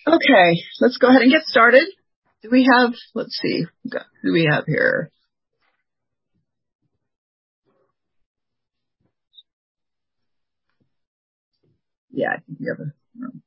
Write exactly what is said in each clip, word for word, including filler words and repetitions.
Okay, let's go ahead and get started. Do we have, let's see, who do we have here? Yeah, I think we have a room.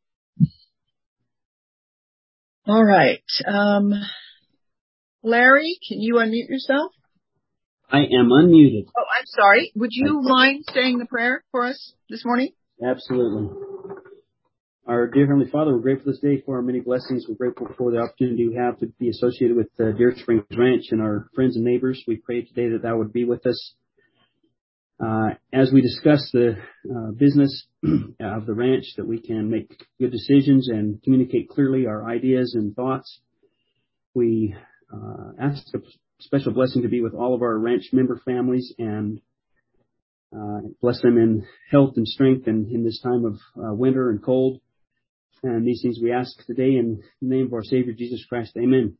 All right. Um, Larry, can you unmute yourself? I am unmuted. Oh, I'm sorry. Would you mind saying the prayer for us this morning? Absolutely. Our dear Heavenly Father, we're grateful this day for our many blessings. We're grateful for the opportunity we have to be associated with uh, Deer Springs Ranch and our friends and neighbors. We pray today that Thou would be with us. Uh, as we discuss the uh, business of the ranch, that we can make good decisions and communicate clearly our ideas and thoughts. We uh, ask a special blessing to be with all of our ranch member families and uh, bless them in health and strength and in this time of uh, winter and cold. And these things we ask today in the name of our Savior, Jesus Christ. Amen.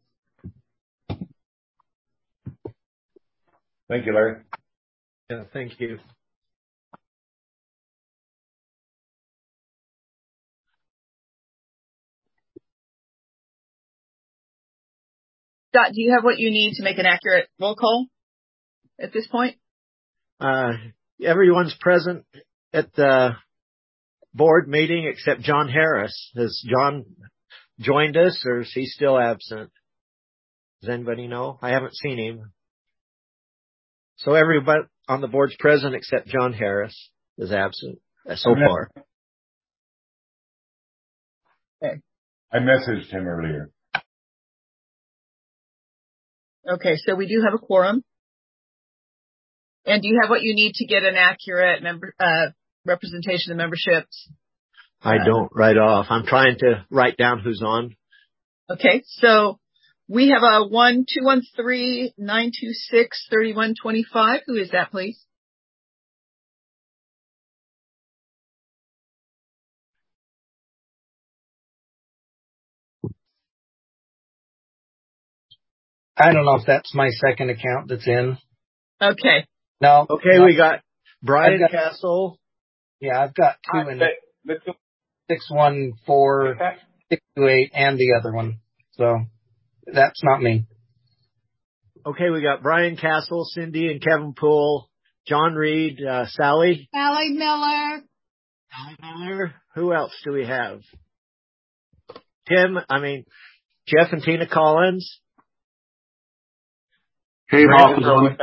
Thank you, Larry. Yeah, thank you. Scott, do you have what you need to make an accurate roll call at this point? Uh, everyone's present at the board meeting except John Harris. Has John joined us, or is he still absent? Does anybody know? I haven't seen him. So everybody on the board's present except John Harris is absent so far. Okay. I messaged him earlier. Okay, so we do have a quorum. And do you have what you need to get an accurate member uh, representation of memberships? I uh, don't right off. I'm trying to write down who's on. Okay, so we have a one two one three nine two six thirty one twenty five. Who is that, please? I don't know if that's my second account that's in. Okay. No. Okay, no. we got Brian got, Castle. Yeah, I've got two I in bet, it. six one four six two eight and the other one. So that's not me. Okay, we got Brian Castle, Cindy and Kevin Poole, John Reed, uh, Sally. Sally Miller. Sally Miller. Who else do we have? Tim, I mean, Jeff and Tina Collins. Kate Hoff is on.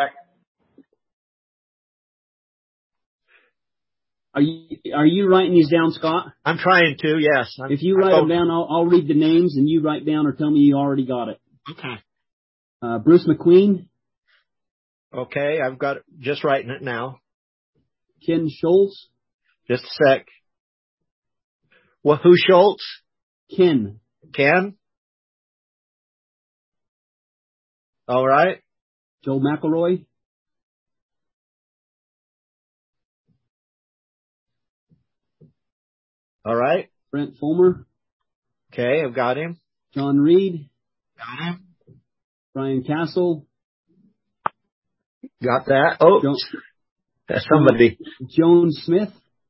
Are you are you writing these down, Scott? I'm trying to, yes. I'm, if you write them down, I'll, I'll read the names, and you write down or tell me you already got it. Okay. Uh, Bruce McQueen. Okay, I've got it, just writing it now. Ken Schultz. Just a sec. Well, who Schultz? Ken. Ken? All right. Joe McElroy. All right. Brent Fulmer. Okay, I've got him. John Reed. Got him. Brian Castle. Got that. Oh, Joan, that's somebody. Joan Smith.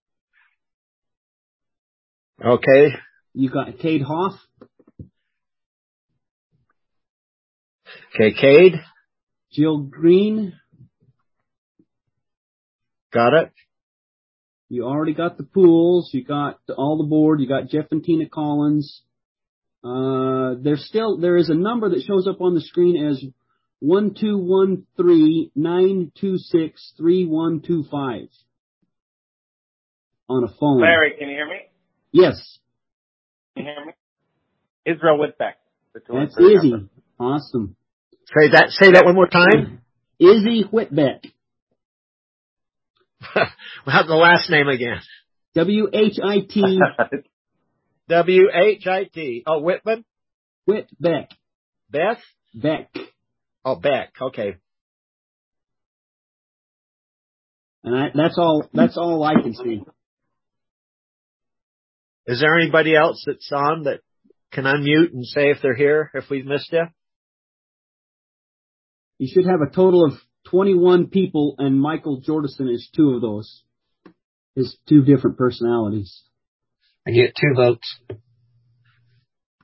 Okay. You got Cade Hoff. Okay, Cade. Jill Green. Got it. You already got the Pools. You got all the board. You got Jeff and Tina Collins. Uh, there's still, there is a number that shows up on the screen as one two one three nine two six three one two five on a phone. Larry, can you hear me? Yes. Can you hear me? Israel Whitbeck. That's Izzy. Awesome. Say that, say that one more time. Izzy Whitbeck. How's the last name again? W H I T. W H I T. Oh, Whitman? Whitbeck. Beth? Beck. Oh, Beck. Okay. And I, that's all, that's all I can see. Is there anybody else that's on that can unmute and say if they're here, if we've missed you? You should have a total of twenty-one people, and Michael Jordison is two of those. His two different personalities. I get two votes.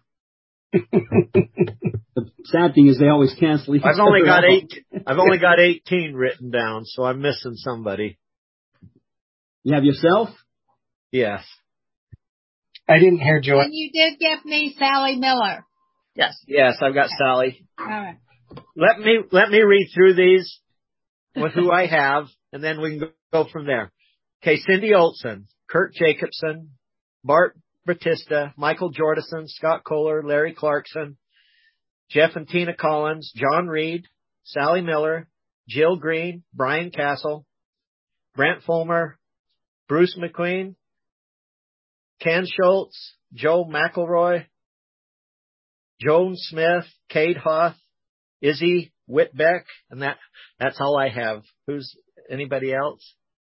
The sad thing is they always cancel. each I've only other got out. eight. I've only got eighteen written down, so I'm missing somebody. You have yourself? Yes. I didn't hear Joy. And you did give me Sally Miller. Yes. Yes, I've got Sally. All right. Let me let me read through these with who I have, and then we can go from there. Okay, Cindy Olson, Kurt Jacobson, Bart Batista, Michael Jordison, Scott Kohler, Larry Clarkson, Jeff and Tina Collins, John Reed, Sally Miller, Jill Green, Brian Castle, Brent Fulmer, Bruce McQueen, Ken Schultz, Joe McElroy, Joan Smith, Cade Hoth, Izzy Whitbeck, and that that's all I have. Who's anybody else?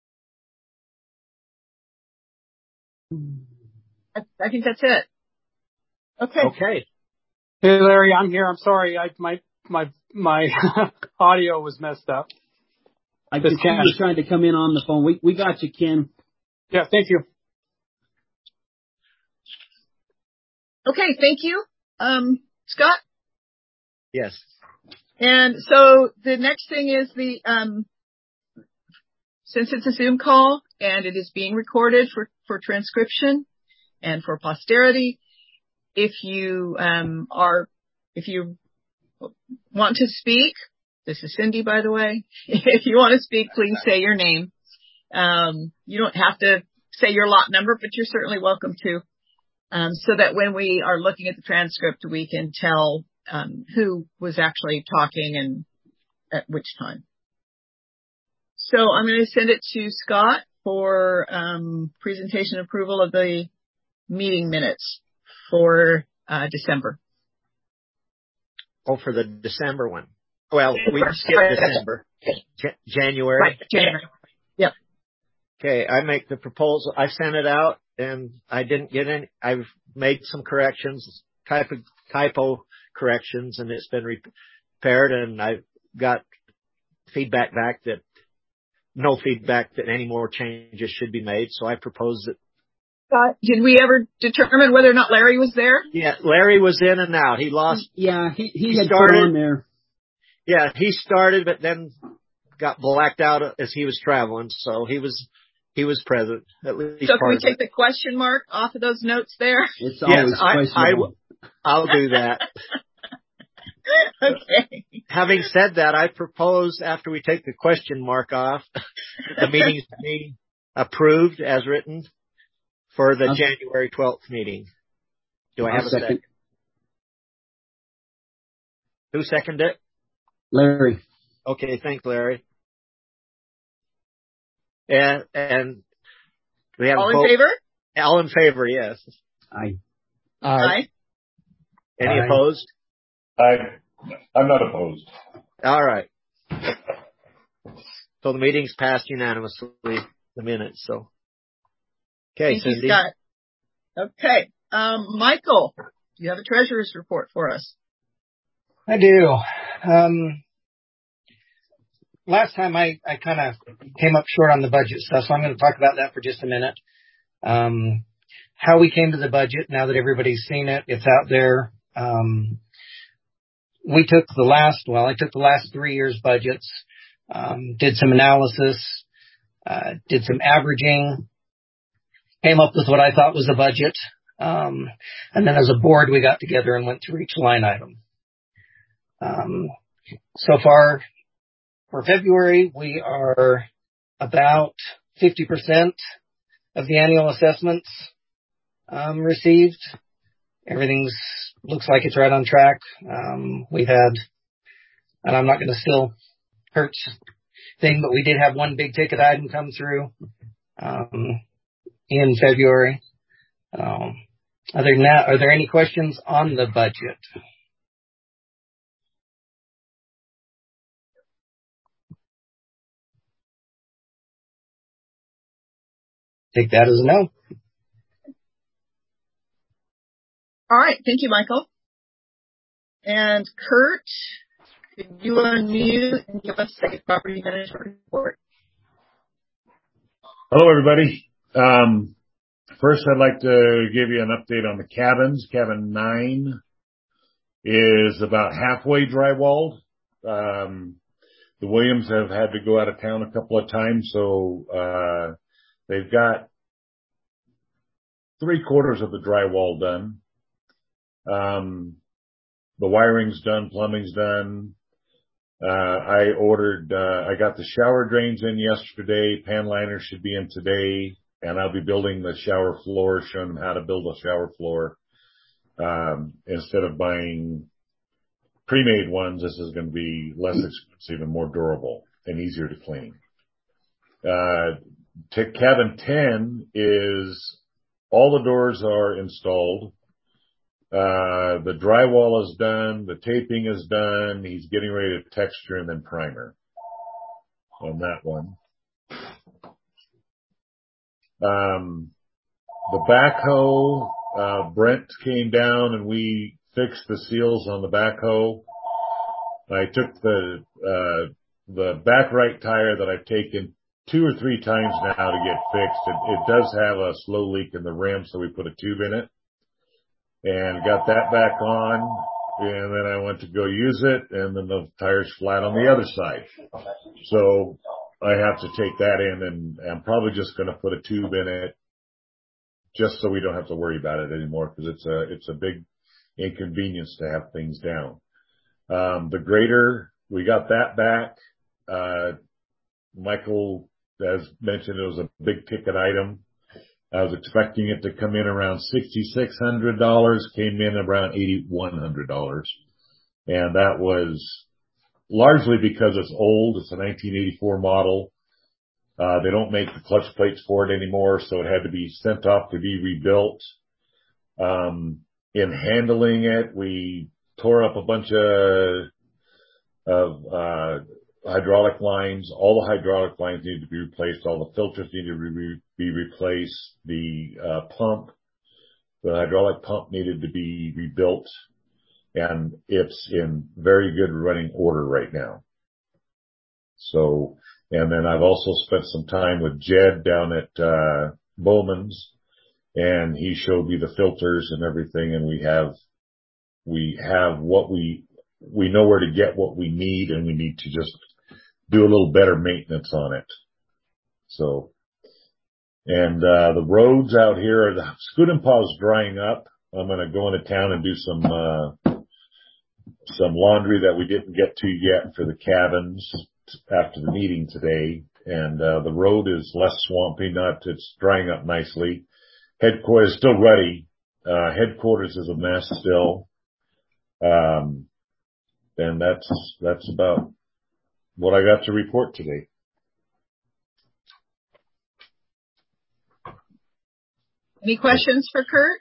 I, I think that's it. Okay. Okay. Hey Larry, I'm here. I'm sorry. I my my my audio was messed up. I This can see Ken. you trying to come in on the phone. We we got you, Ken. Yeah, thank you. Okay. Thank you, um, Scott. Yes. And so the next thing is the, um, since it's a Zoom call and it is being recorded for, for transcription and for posterity, if you, um, are, if you want to speak, this is Cindy, by the way, if you want to speak, please say your name. Um, you don't have to say your lot number, but you're certainly welcome to, um, so that when we are looking at the transcript, we can tell Um, who was actually talking and at which time. So I'm going to send it to Scott for um, presentation approval of the meeting minutes for uh, December. Oh, for the December one. Well, we skipped December. J- January. Right, January. Yep. Okay, I make the proposal. I sent it out and I didn't get any. I've made some corrections, typo, typo corrections, and it's been repaired, and I've got feedback back that no feedback that any more changes should be made. So I proposed it. Scott, did we ever determine whether or not Larry was there? Yeah, Larry was in and out. He lost. Yeah, he he, He had started- put on there. Yeah, he started, but then got blacked out as he was traveling. So he was he was present at least. So can part we of take it. the question mark off of those notes there? It's Yes, always I, I questionable. will. I'll do that. Okay. Having said that, I propose after we take the question mark off, the meeting to be approved as written for the I'll- January twelfth meeting. Do I have I'll a second? Who seconded it? Larry. Okay, thanks, Larry. And and we have All a in vote. favor? All in favor, yes. I Aye. Any Aye. opposed? I, I'm not opposed. All right. So the meeting's passed unanimously, the minutes, so. Okay, Thank you, Cindy. Scott. Okay. Um, Michael, do you have a treasurer's report for us? I do. Um, last time I, I kind of came up short on the budget stuff, so I'm going to talk about that for just a minute. Um, how we came to the budget, now that everybody's seen it, it's out there. Um, we took the last, well, I took the last three years' budgets, um, did some analysis, uh, did some averaging, came up with what I thought was the budget. Um, and then as a board, we got together and went through each line item. Um, so far for February, we are about fifty percent of the annual assessments, um, received. Everything's looks like it's right on track. Um, we've had, and I'm not going to steal Kurt's thing, but we did have one big ticket item come through, um, in February. Um, other than that, are there any questions on the budget? Take that as a no. All right. Thank you, Michael. And Kurt, could you unmute and give us a property management report? Hello, everybody. Um, first, I'd like to give you an update on the cabins. Cabin nine is about halfway drywalled. Um, the Williams have had to go out of town a couple of times, so, uh, they've got three quarters of the drywall done. Um, the wiring's done, plumbing's done. Uh, I ordered, uh, I got the shower drains in yesterday. Pan liners should be in today, and I'll be building the shower floor, showing them how to build a shower floor. Um, instead of buying pre-made ones, this is going to be less expensive and more durable and easier to clean. Uh, to cabin ten is all the doors are installed. Uh, the drywall is done. The taping is done. He's getting ready to texture and then primer on that one. Um, the backhoe, uh, Brent came down and we fixed the seals on the backhoe. I took the, uh, the back right tire that I've taken two or three times now to get fixed. It, it does have a slow leak in the rim, so we put a tube in it. And got that back on, and then I went to go use it, and then the tire's flat on the other side. So I have to take that in, and I'm probably just going to put a tube in it just so we don't have to worry about it anymore, because it's a, it's a big inconvenience to have things down. Um, the grader, we got that back. Uh, Michael, as mentioned, it was a big ticket item. I was expecting it to come in around six thousand six hundred dollars, came in around eight thousand one hundred dollars. And that was largely because it's old. It's a nineteen eighty-four model. Uh, they don't make the clutch plates for it anymore, so it had to be sent off to be rebuilt. Um, in handling it, we tore up a bunch of, of, uh, hydraulic lines. All the hydraulic lines need to be replaced. All the filters need to re- be replaced. The uh, pump, the hydraulic pump needed to be rebuilt, and it's in very good running order right now. So, and then I've also spent some time with Jed down at uh Bowman's, and he showed me the filters and everything, and we have we have what we we know where to get what we need, and we need to just do a little better maintenance on it. So, and, uh, the roads out here, the Scoot-n-Paw's drying up. I'm going to go into town and do some, uh, some laundry that we didn't get to yet for the cabins after the meeting today. And, uh, the road is less swampy, not, it's drying up nicely. Headquarters is still ruddy. Uh, headquarters is a mess still. Um, and that's, that's about what I got to report today. Any questions for Kurt?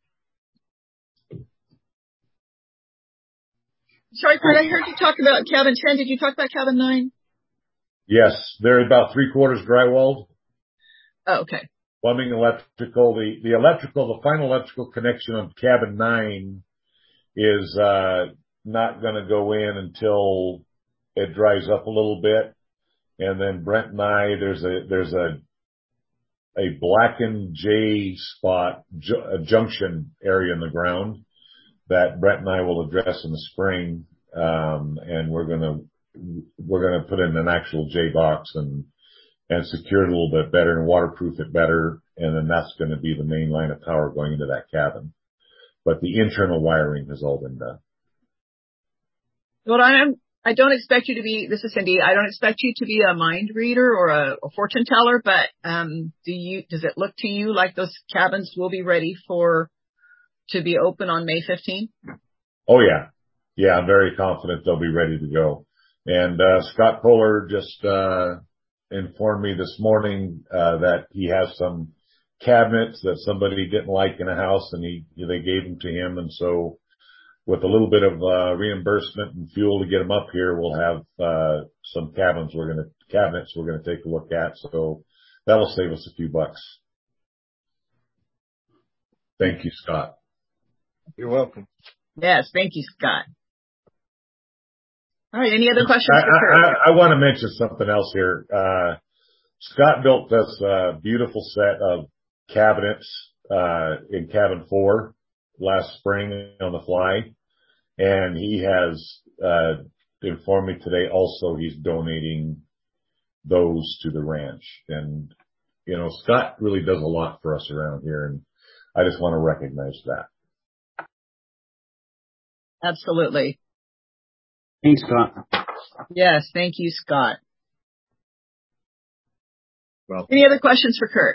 Sorry, Kurt, I heard you talk about cabin ten. Did you talk about cabin nine? Yes, they're about three quarters drywalled. Oh, okay. Plumbing, electrical, the, the electrical, the final electrical connection on cabin nine is, uh, not going to go in until it dries up a little bit. And then Brent and I, there's a, there's a, a blackened J spot, ju- a junction area in the ground that Brent and I will address in the spring. Um, and we're going to, we're going to put in an actual J box and, and secure it a little bit better and waterproof it better. And then that's going to be the main line of power going into that cabin. But the internal wiring has all been done. Well, I'm, I don't expect you to be, this is Cindy, I don't expect you to be a mind reader or a, a fortune teller, but, um, do you, does it look to you like those cabins will be ready for, to be open on May fifteenth? Oh yeah. Yeah, I'm very confident they'll be ready to go. And, uh, Scott Kohler just, uh, informed me this morning, uh, that he has some cabinets that somebody didn't like in a house, and he, they gave them to him. And so with a little bit of, uh, reimbursement and fuel to get them up here, we'll have, uh, some cabins we're going to, cabinets we're going to take a look at. So that'll save us a few bucks. Thank you, Scott. You're welcome. Yes. Thank you, Scott. All right. Any other questions I, for Kurt? I, I, I want to mention something else here. Uh, Scott built this, uh, beautiful set of cabinets, uh, in cabin four last spring on the fly. And he has, uh, informed me today also he's donating those to the ranch. And, you know, Scott really does a lot for us around here, and I just want to recognize that. Absolutely. Thanks, Scott. Yes, thank you, Scott. Well, any other questions for Kurt?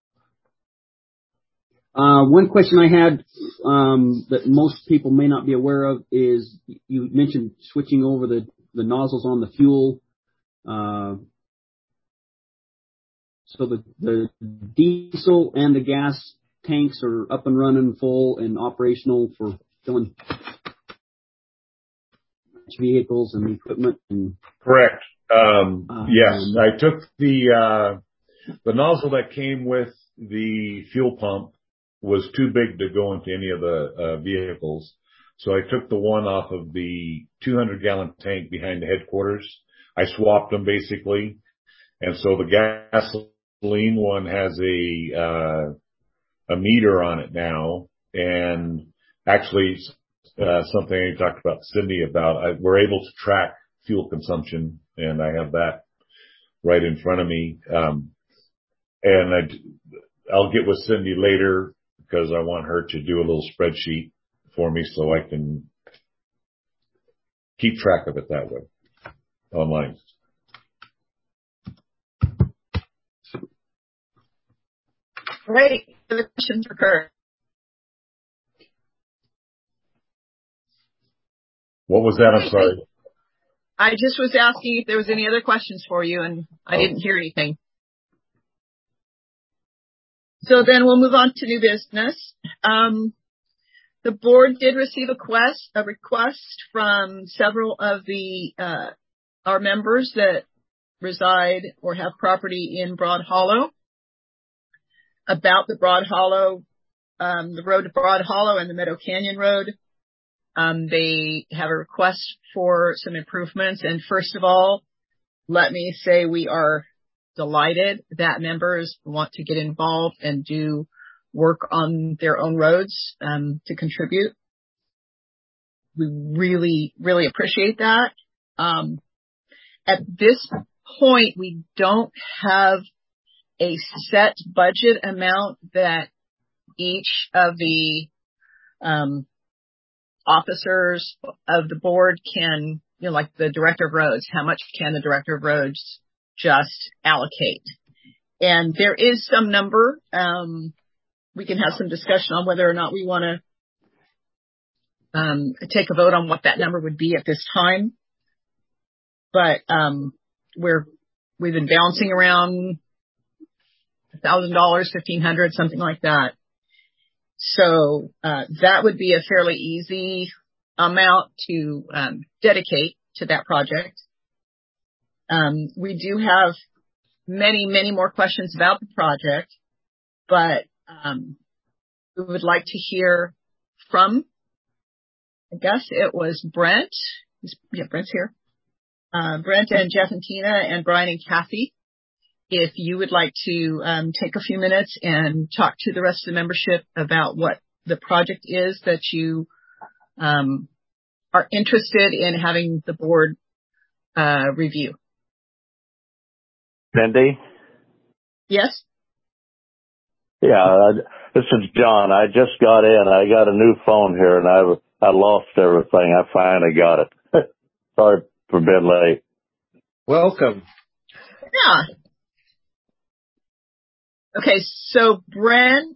Uh, one question I had um, that most people may not be aware of is you mentioned switching over the, the nozzles on the fuel. Uh, so the, the diesel and the gas tanks are up and running full and operational for filling vehicles and equipment. And Correct. Um, uh, yes, um, I took the uh, the nozzle that came with the fuel pump was too big to go into any of the uh, vehicles. So I took the one off of the two hundred gallon tank behind the headquarters. I swapped them basically. And so the gasoline one has a, uh, a meter on it now. And actually, uh, something I talked about Cindy about, I, we're able to track fuel consumption, and I have that right in front of me. Um, and I, I'll get with Cindy later, because I want her to do a little spreadsheet for me so I can keep track of it that way online. Great. Other questions for Kurt? What was that? I'm sorry. I just was asking if there was any other questions for you, and I oh. didn't hear anything. So then we'll move on to new business. Um, the board did receive a quest, a request from several of the, uh, our members that reside or have property in Broad Hollow about the Broad Hollow, um, the road to Broad Hollow and the Meadow Canyon Road. Um, they have a request for some improvements. And first of all, let me say we are delighted that members want to get involved and do work on their own roads, um, to contribute. We really, really appreciate that. Um, at this point, we don't have a set budget amount that each of the, um, officers of the board can, you know, like the director of roads, how much can the director of roads just allocate? And there is some number. Um, we can have some discussion on whether or not we want to um, take a vote on what that number would be at this time. But um, we're we've been bouncing around a thousand dollars, fifteen hundred, something like that. So uh, that would be a fairly easy amount to um, dedicate to that project. Um, we do have many, many more questions about the project, but um, we would like to hear from, I guess it was Brent. Yeah, Brent's here. Uh, Brent and Jeff and Tina and Brian and Kathy. If you would like to um, take a few minutes and talk to the rest of the membership about what the project is that you um, are interested in having the board uh, review. Cindy? Yes? Yeah, this is John. I just got in. I got a new phone here, and I I lost everything. I finally got it. Sorry for being late. Welcome. Yeah. Okay, so Brent.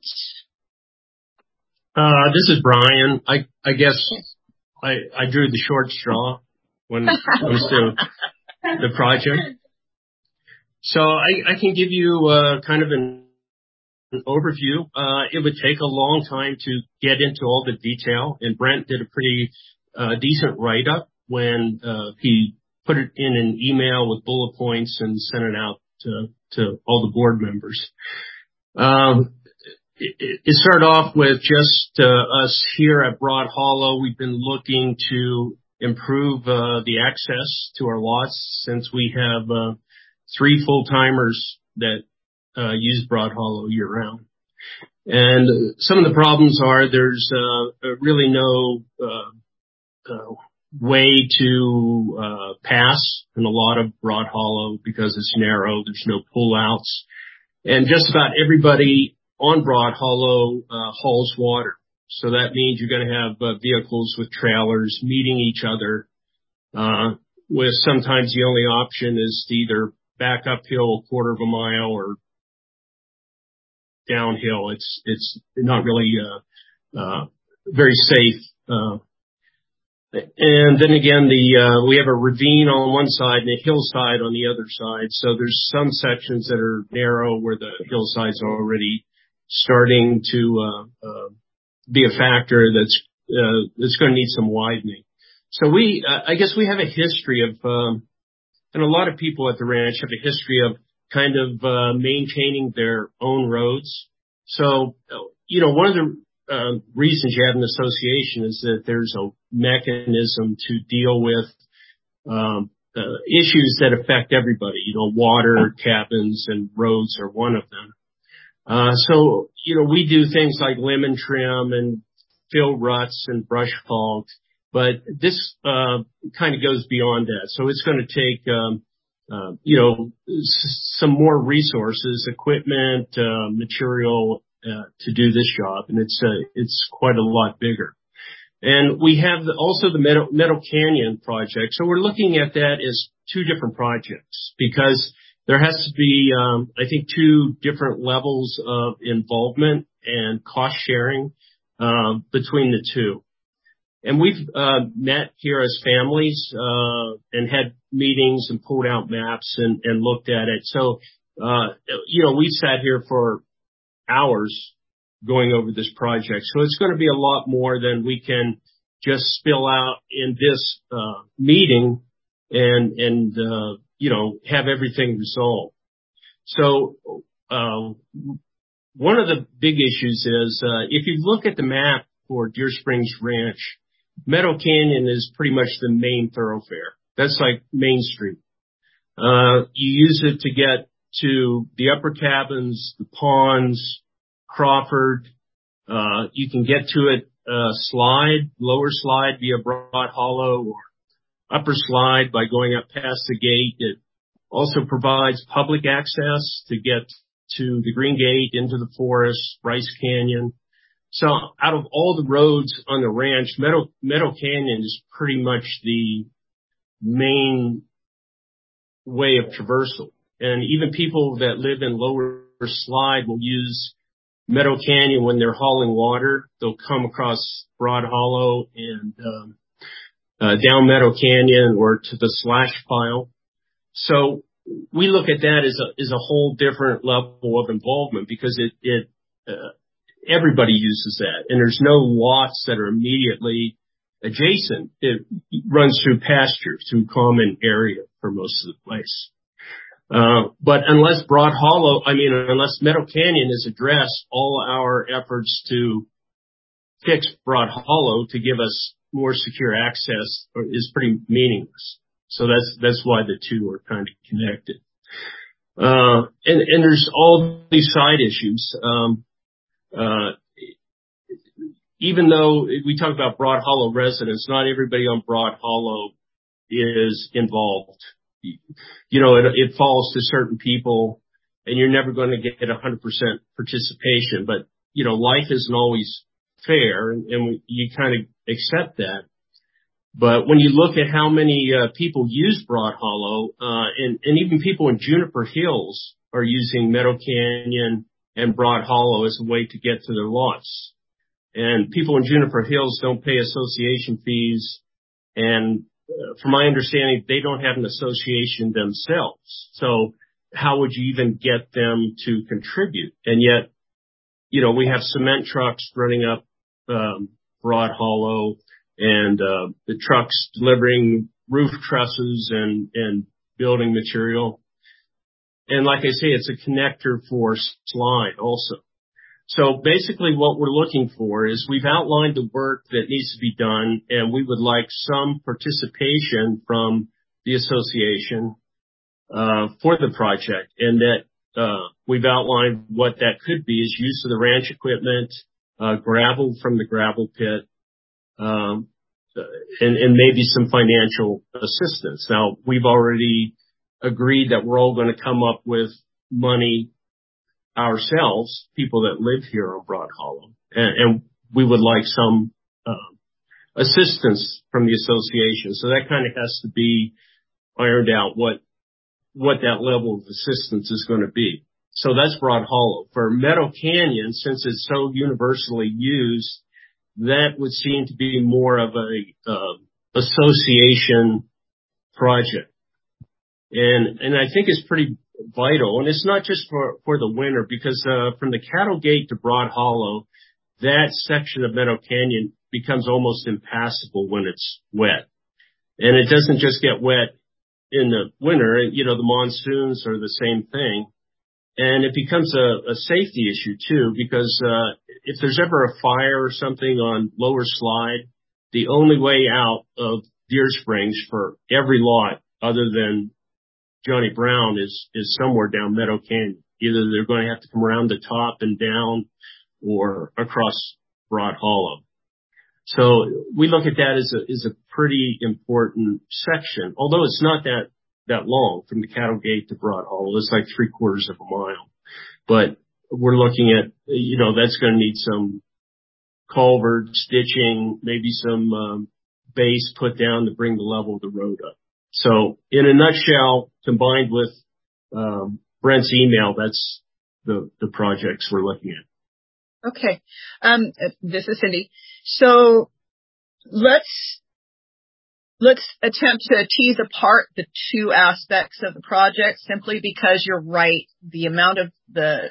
Uh, this is Brian. I I guess I I drew the short straw when it comes to the project. So I, I can give you uh, kind of an, an overview. Uh, it would take a long time to get into all the detail, and Brent did a pretty uh, decent write-up when uh, he put it in an email with bullet points and sent it out to, to all the board members. Um, it, it started off with just uh, us here at Broad Hollow. We've been looking to improve uh, the access to our lots since we have uh, three full-timers that uh, use Broad Hollow year-round. And some of the problems are there's uh, really no uh, uh, way to uh, pass in a lot of Broad Hollow because it's narrow. There's no pullouts, and just about everybody on Broad Hollow uh, hauls water. So that means you're going to have uh, vehicles with trailers meeting each other. Uh, with sometimes the only option is to either back uphill a quarter of a mile or downhill. It's it's not really uh, uh, very safe. Uh, And then again, the, uh, we have a ravine on one side and a hillside on the other side. So there's some sections that are narrow where the hillside's already starting to, uh, uh, be a factor that's, uh, that's going to need some widening. So we, uh, I guess we have a history of, um, and a lot of people at the ranch have a history of kind of, uh, maintaining their own roads. So, you know, one of the, Uh, reasons you have an association is that there's a mechanism to deal with um, uh, issues that affect everybody. You know, water, cabins, and roads are one of them. Uh, so, you know, we do things like lemon trim and fill ruts and brush hog, but this uh, kind of goes beyond that. So it's going to take, um, uh, you know, s- some more resources, equipment, uh, material, Uh, to do this job, and it's uh, it's quite a lot bigger. And we have the, also the Meadow, Meadow Canyon project. So we're looking at that as two different projects because there has to be, um, I think, two different levels of involvement and cost sharing uh, between the two. And we've uh, met here as families uh, and had meetings and pulled out maps and, and looked at it. So, uh, you know, we sat here for hours going over this project. So it's going to be a lot more than we can just spill out in this uh, meeting and, and uh, you know, have everything resolved. So uh, one of the big issues is uh, if you look at the map for Deer Springs Ranch, Meadow Canyon is pretty much the main thoroughfare. That's like Main Street. Uh, you use it to get to the upper cabins, the ponds, Crawford. Uh, you can get to it, uh, slide, lower slide via Broad Hollow or upper slide by going up past the gate. It also provides public access to get to the Green Gate, into the forest, Bryce Canyon. So out of all the roads on the ranch, Meadow, Meadow Canyon is pretty much the main way of traversal. And even people that live in lower slide will use Meadow Canyon when they're hauling water. They'll come across Broad Hollow and um, uh, down Meadow Canyon or to the slash pile. So we look at that as a as a whole different level of involvement because it it uh, everybody uses that, and there's no lots that are immediately adjacent. It runs through pasture, through common area for most of the place. Uh, but unless Broad Hollow, I mean, unless Meadow Canyon is addressed, all our efforts to fix Broad Hollow to give us more secure access is pretty meaningless. So that's, that's why the two are kind of connected. Uh, and, and there's all these side issues. Um, uh, even though we talk about Broad Hollow residents, not everybody on Broad Hollow is involved. You know, it, it falls to certain people and you're never going to get one hundred percent participation. But, you know, life isn't always fair and, and we, you kind of accept that. But when you look at how many uh, people use Broad Hollow, uh, and, and even people in Juniper Hills are using Meadow Canyon and Broad Hollow as a way to get to their lots. And people in Juniper Hills don't pay association fees and Uh, from my understanding, they don't have an association themselves. So how would you even get them to contribute? And yet, you know, we have cement trucks running up um, Broad Hollow and uh, the trucks delivering roof trusses and, and building material. And like I say, it's a connector for slide also. So basically what we're looking for is we've outlined the work that needs to be done, and we would like some participation from the association uh for the project, and that uh we've outlined what that could be is use of the ranch equipment, uh gravel from the gravel pit, um and, and maybe some financial assistance. Now, we've already agreed that we're all going to come up with money ourselves, people that live here on Broad Hollow, and, and we would like some uh, assistance from the association. So that kind of has to be ironed out what what that level of assistance is going to be. So that's Broad Hollow. For Meadow Canyon, since it's so universally used, that would seem to be more of a uh, association project. And and I think it's pretty vital. And it's not just for, for the winter, because uh, from the Cattle Gate to Broad Hollow, that section of Meadow Canyon becomes almost impassable when it's wet. And it doesn't just get wet in the winter. You know, the monsoons are the same thing. And it becomes a, a safety issue too, because uh, if there's ever a fire or something on Lower Slide, the only way out of Deer Springs for every lot other than Johnny Brown is, is somewhere down Meadow Canyon. Either they're going to have to come around the top and down or across Broad Hollow. So we look at that as a, as a pretty important section, although it's not that, that long from the Cattle Gate to Broad Hollow. It's like three quarters of a mile. But we're looking at, you know, that's going to need some culvert stitching, maybe some um, base put down to bring the level of the road up. So in a nutshell, combined with um, Brent's email, that's the, the projects we're looking at. Okay. Um, this is Cindy. So let's, let's attempt to tease apart the two aspects of the project, simply because you're right. The amount of the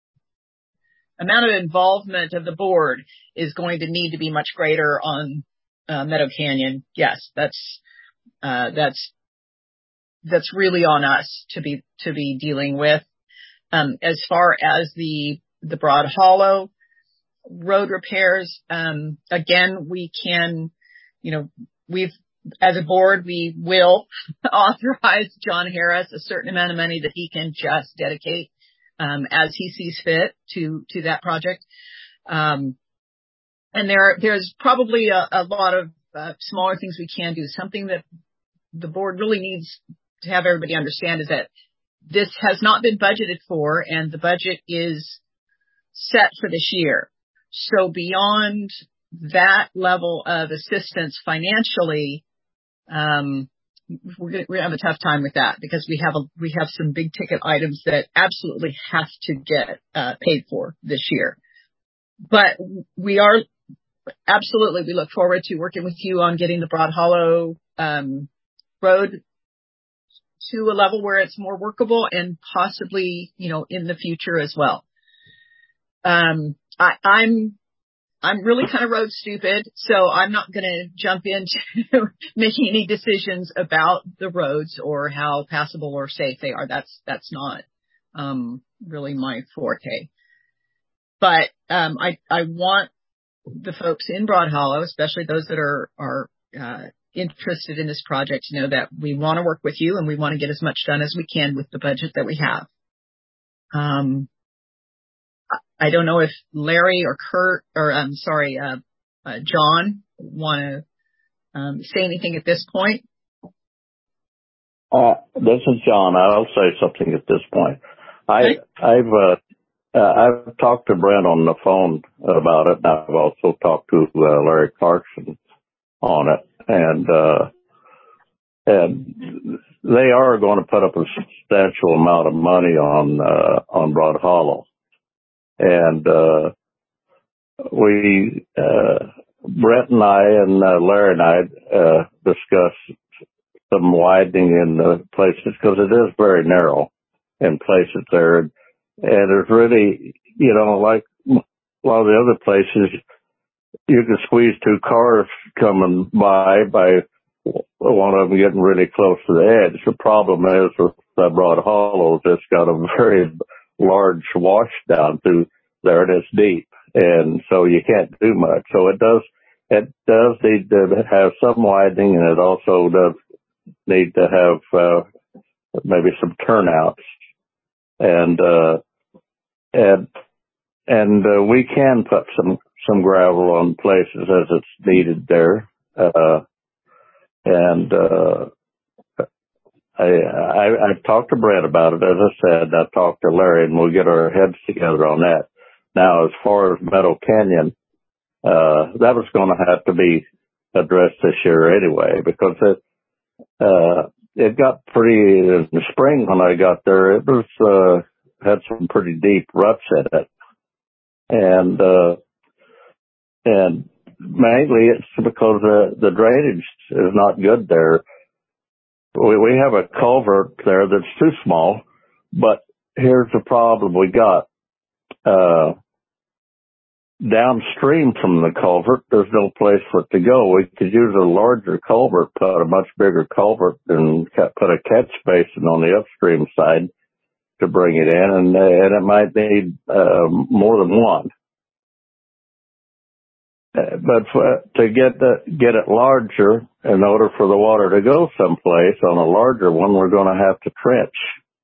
amount of involvement of the board is going to need to be much greater on uh, Meadow Canyon. Yes, that's, uh, that's, that's really on us to be, to be dealing with. Um, as far as the, the Broad Hollow road repairs, um, again, we can, you know, we've, as a board, we will authorize John Harris a certain amount of money that he can just dedicate, um, as he sees fit to, to that project. Um, and there, there's probably a, a lot of uh, smaller things we can do. Something that the board really needs to have everybody understand is that this has not been budgeted for, and the budget is set for this year. So beyond that level of assistance financially, um, we're going to have a tough time with that, because we have a, we have some big ticket items that absolutely have to get uh, paid for this year. But we are absolutely, we look forward to working with you on getting the Broad Hollow um, road to a level where it's more workable, and possibly, you know, in the future as well. Um, I, I'm, I'm really kind of road stupid, so I'm not going to jump into making any decisions about the roads or how passable or safe they are. That's, that's not, um, really my forte. But, um, I, I want the folks in Broad Hollow, especially those that are, are, uh, interested in this project, to know that we want to work with you, and we want to get as much done as we can with the budget that we have. Um, I don't know if Larry or Kurt or I'm sorry, uh, uh, John want to um, say anything at this point. Uh, this is John. I'll say something at this point. I, okay. I've uh, uh, I've talked to Brent on the phone about it, and I've also talked to uh, Larry Clarkson on it, and uh, and they are going to put up a substantial amount of money on uh, on Broad Hollow. And, uh, we, uh, Brent and I and uh, Larry and I, uh, discussed some widening in the places, because it is very narrow in places there. And it's really, you know, like a lot of the other places, you can squeeze two cars coming by, by one of them getting really close to the edge. The problem is with uh, Broad Hollow, it's got a very large wash down through there, and it's deep, and so you can't do much. So it does, it does need to have some widening, and it also does need to have uh, maybe some turnouts, and uh, and and uh, we can put some some gravel on places as it's needed there, Uh, and, uh, I, I, I talked to Brett about it. As I said, I talked to Larry, and we'll get our heads together on that. Now, as far as Meadow Canyon, uh, that was going to have to be addressed this year anyway, because it, uh, it got pretty, in the spring when I got there, it was, uh, had some pretty deep ruts in it. And, uh, and mainly it's because the, the drainage is not good there. We, we have a culvert there that's too small, but here's the problem we got. Uh, downstream from the culvert, there's no place for it to go. We could use a larger culvert, put a much bigger culvert, and put a catch basin on the upstream side to bring it in, and, and it might need uh, more than one. Uh, but for, to get the, get it larger, in order for the water to go someplace on a larger one, we're going to have to trench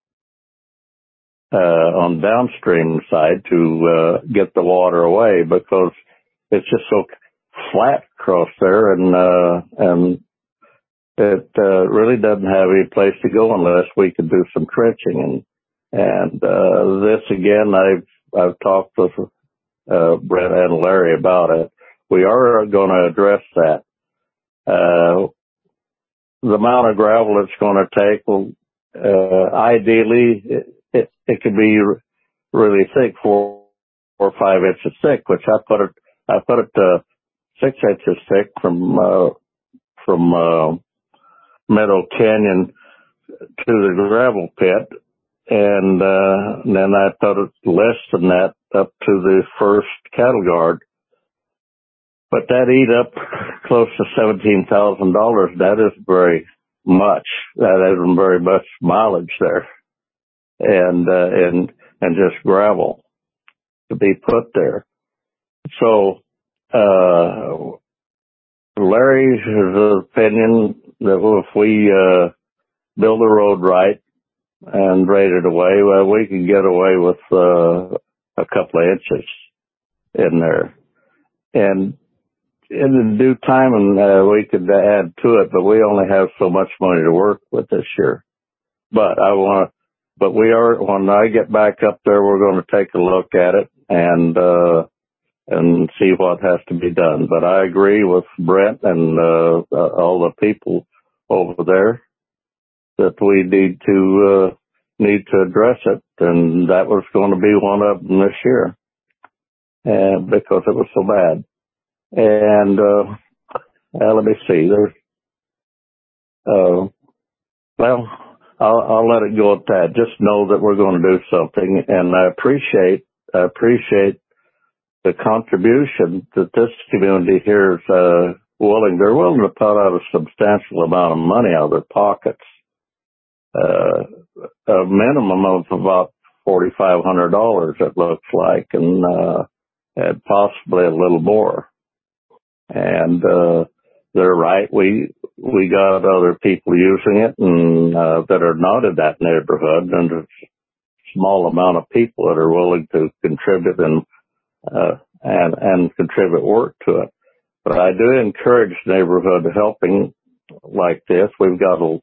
uh, on downstream side to uh, get the water away, because it's just so flat across there, and uh, and it uh, really doesn't have any place to go unless we could do some trenching. And and uh, this again, I've I've talked with uh, Brett and Larry about it. We are going to address that. Uh, the amount of gravel it's going to take will, uh, ideally, it, it, it could be really thick, four or five inches thick, which I put it, I put it to six inches thick from, uh, from, uh, Meadow Canyon to the gravel pit. And, uh, then I put it less than that up to the first cattle guard. But that eat up close to seventeen thousand dollars. That is very much. That isn't very much mileage there. And, uh, and, and just gravel to be put there. So, uh, Larry's opinion that if we, uh, build the road right and grade it away, well, we can get away with, uh, a couple of inches in there. And, in due time, and uh, we could add to it, but we only have so much money to work with this year. But I want to, but we are, when I get back up there, we're going to take a look at it and, uh, and see what has to be done. But I agree with Brent and, uh, uh all the people over there that we need to, uh, need to address it. And that was going to be one of them this year. And because it was so bad. And, uh, uh, let me see, there's, uh, well, I'll, I'll let it go at that. Just know that we're going to do something. And I appreciate, I appreciate the contribution that this community here is, uh, willing, they're willing to put out a substantial amount of money out of their pockets. Uh, a minimum of about forty-five hundred dollars, it looks like, and, uh, and possibly a little more. And, uh, they're right. We, we got other people using it and, uh, that are not in that neighborhood, and there's a small amount of people that are willing to contribute and, uh, and, and contribute work to it. But I do encourage neighborhood helping like this. We've got a,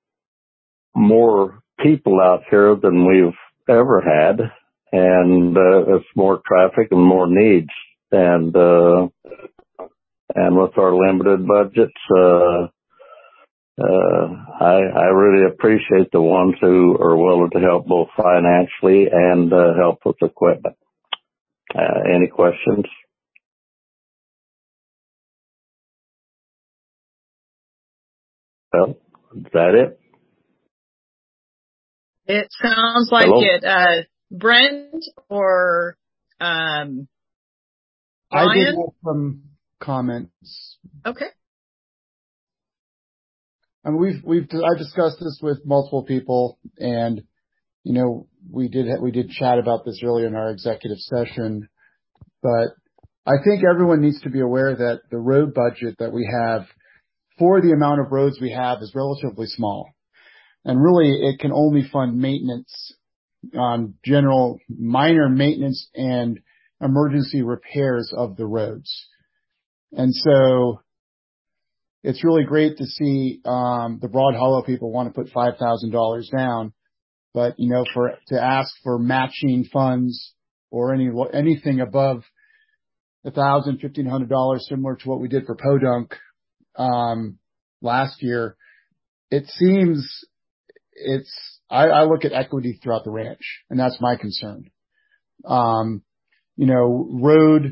more people out here than we've ever had, and, uh, it's more traffic and more needs. And, uh, And with our limited budgets, uh, uh, I, I really appreciate the ones who are willing to help both financially and uh, help with equipment. Uh, any questions? Well, is that it? It sounds like Hello? it. Uh, Brent or um, Ryan? I did have some comments. Okay. I mean, we've we've I discussed this with multiple people, and you know we did we did chat about this earlier in our executive session. But I think everyone needs to be aware that the road budget that we have for the amount of roads we have is relatively small, and really it can only fund maintenance on general minor maintenance and emergency repairs of the roads. And so it's really great to see, um, the Broad Hollow people want to put five thousand dollars down. But, you know, for, to ask for matching funds or any, anything above a thousand, fifteen hundred dollars, similar to what we did for Podunk, um, last year, it seems it's, I, I look at equity throughout the ranch, and that's my concern. Um, you know, road,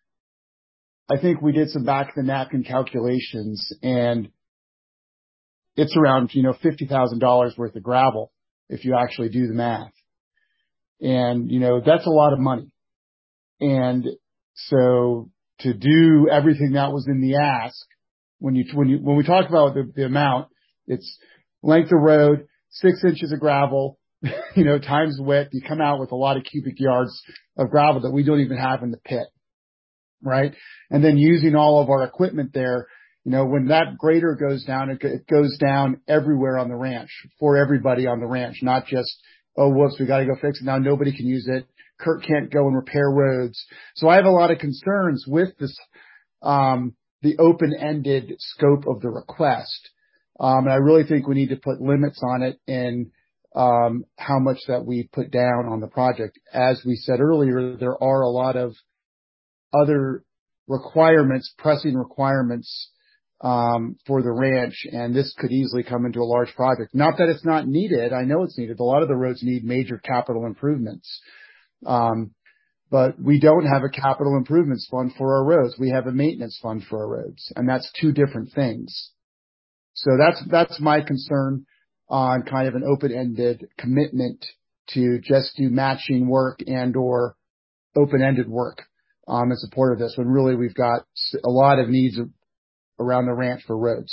I think we did some back of the napkin calculations, and it's around, you know, fifty thousand dollars worth of gravel if you actually do the math. And, you know, that's a lot of money. And so to do everything that was in the ask, when you, when you, when we talk about the, the amount, it's length of road, six inches of gravel, you know, times width, you come out with a lot of cubic yards of gravel that we don't even have in the pit. Right. And then using all of our equipment there, you know, when that grader goes down, it, it goes down everywhere on the ranch for everybody on the ranch, not just, oh, whoops, we got to go fix it. Now nobody can use it. Kurt can't go and repair roads. So I have a lot of concerns with this, um, the open-ended scope of the request. Um, and I really think we need to put limits on it and, um, how much that we put down on the project. As we said earlier, there are a lot of other requirements, pressing requirements, um, for the ranch, and this could easily come into a large project. Not that it's not needed. I know it's needed. A lot of the roads need major capital improvements. Um, but we don't have a capital improvements fund for our roads. We have a maintenance fund for our roads, and that's two different things. So that's, that's my concern on kind of an open-ended commitment to just do matching work and or open-ended work, um, in support of this, when really we've got a lot of needs around the ranch for roads.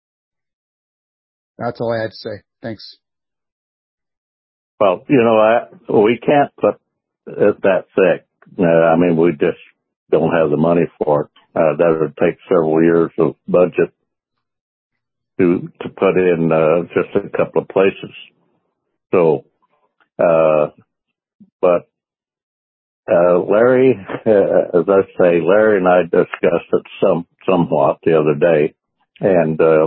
That's all I had to say. Thanks. Well, you know, I, we can't put it that thick. Uh, I mean, we just don't have the money for it. Uh, that would take several years of budget to, to put in, uh, just a couple of places. So, uh, but, uh, Larry, uh, as I say, Larry and I discussed it some, somewhat the other day, and, uh,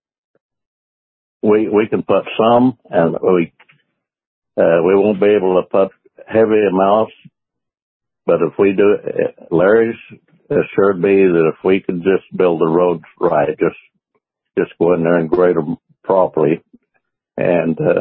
we, we can put some, and we, uh, we won't be able to put heavy amounts, but if we do, Larry's assured me that if we can just build the roads right, just, just go in there and grade them properly and, uh,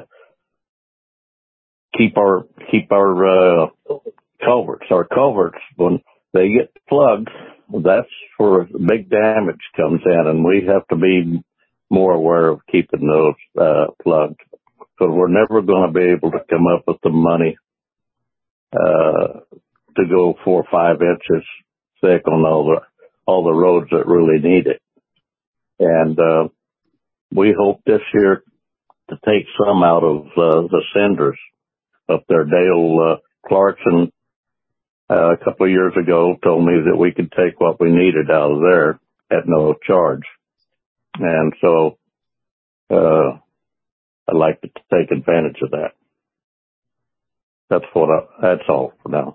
keep our, keep our, uh, culverts, our culverts, when they get plugged, that's where big damage comes in, and we have to be more aware of keeping those, uh, plugged, because we're never going to be able to come up with the money, uh, to go four or five inches thick on all the, all the roads that really need it. And, uh, we hope this year to take some out of, uh, the cinders up there. Dale, uh, Clarkson, Uh, a couple of years ago told me that we could take what we needed out of there at no charge. And so, uh, I'd like to take advantage of that. That's what I, that's all for now.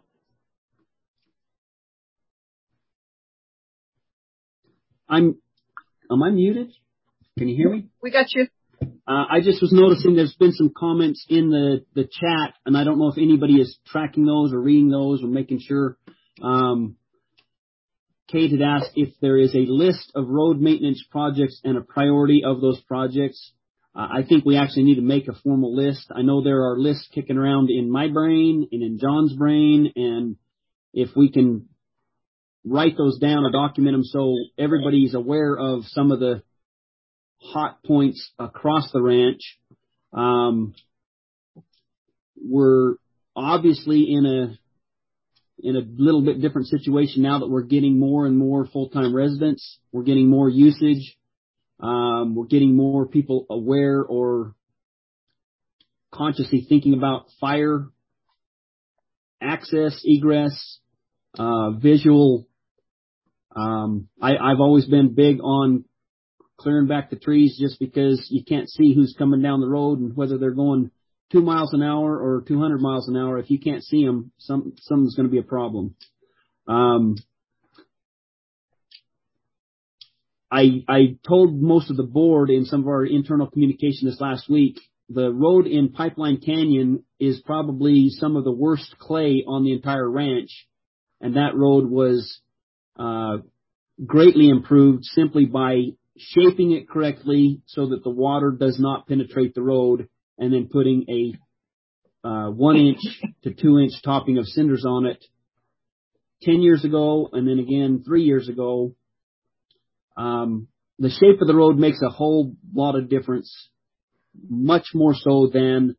I'm, am I muted? Can you hear me? We got you. Uh, I just was noticing there's been some comments in the, the chat, and I don't know if anybody is tracking those or reading those or making sure. Um, Kate had asked if there is a list of road maintenance projects and a priority of those projects. Uh, I think we actually need to make a formal list. I know there are lists kicking around in my brain and in John's brain, and if we can write those down or document them so everybody's aware of some of the hot points across the ranch. Um, we're obviously in a, in a little bit different situation now that we're getting more and more full-time residents. We're getting more usage. Um, we're getting more people aware or consciously thinking about fire, access, egress, uh, visual. Um, I, I've always been big on clearing back the trees just because you can't see who's coming down the road and whether they're going two miles an hour or two hundred miles an hour. If you can't see them, some, something's going to be a problem. Um, I, I told most of the board in some of our internal communication this last week, the road in Pipeline Canyon is probably some of the worst clay on the entire ranch. And that road was, uh, greatly improved simply by shaping it correctly so that the water does not penetrate the road, and then putting a, uh, one inch to two inch topping of cinders on it ten years ago. And then again, three years ago. Um, the shape of the road makes a whole lot of difference, much more so than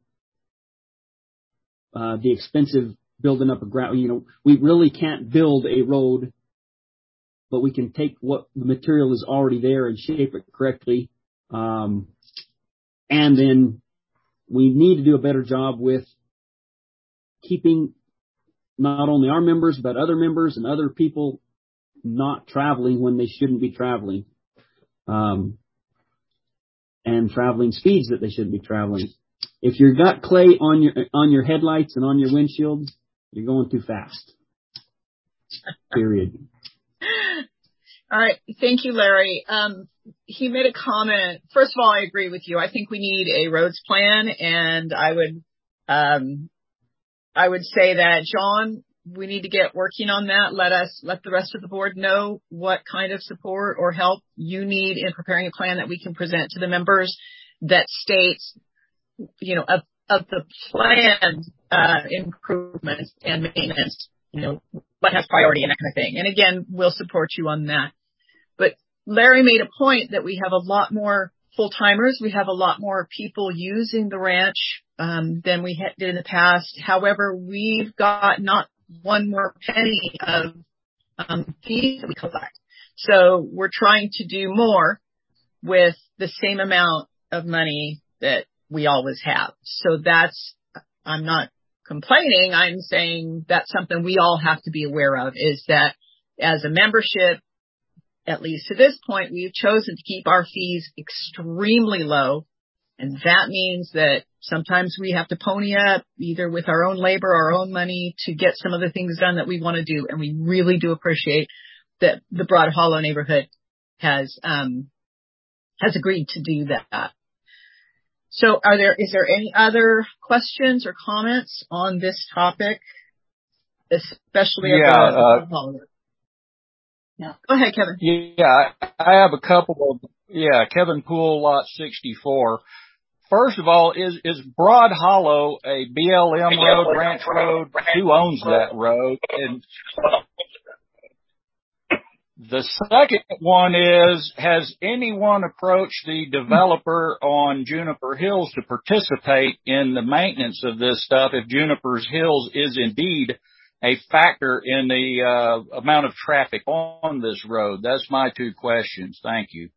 uh, the expensive building up a ground. You know, we really can't build a road, but we can take what the material is already there and shape it correctly. Um, and then we need to do a better job with keeping not only our members, but other members and other people not traveling when they shouldn't be traveling, um, and traveling speeds that they shouldn't be traveling. If you've got clay on your on your headlights and on your windshield, you're going too fast. Period. All right. Thank you, Larry. Um, he made a comment. First of all, I agree with you. I think we need a roads plan, and I would, um, I would say that, John, we need to get working on that. Let us, let the rest of the board know what kind of support or help you need in preparing a plan that we can present to the members that states, you know, of, of the planned, uh, improvements and maintenance, you know, what has priority and that kind of thing. And again, we'll support you on that. But Larry made a point that we have a lot more full-timers. We have a lot more people using the ranch, um, than we ha- did in the past. However, we've got not one more penny of um, fees that we collect. So we're trying to do more with the same amount of money that we always have. So that's, I'm not complaining. I'm saying that's something we all have to be aware of, is that as a membership, at least to this point, we've chosen to keep our fees extremely low. And that means that sometimes we have to pony up either with our own labor, our own money to get some of the things done that we want to do. And we really do appreciate that the Broad Hollow neighborhood has, um, has agreed to do that. So are there, is there any other questions or comments on this topic, especially yeah, about uh, Broad Hollow? Yeah. Go ahead, Kevin. Yeah, I have a couple of, yeah, Kevin Poole, lot sixty-four. First of all, is, is Broad Hollow a B L M road, ranch road? Who owns that road? And the second one is, has anyone approached the developer on Juniper Hills to participate in the maintenance of this stuff if Juniper Hills is indeed a factor in the uh, amount of traffic on this road? That's my two questions. Thank you.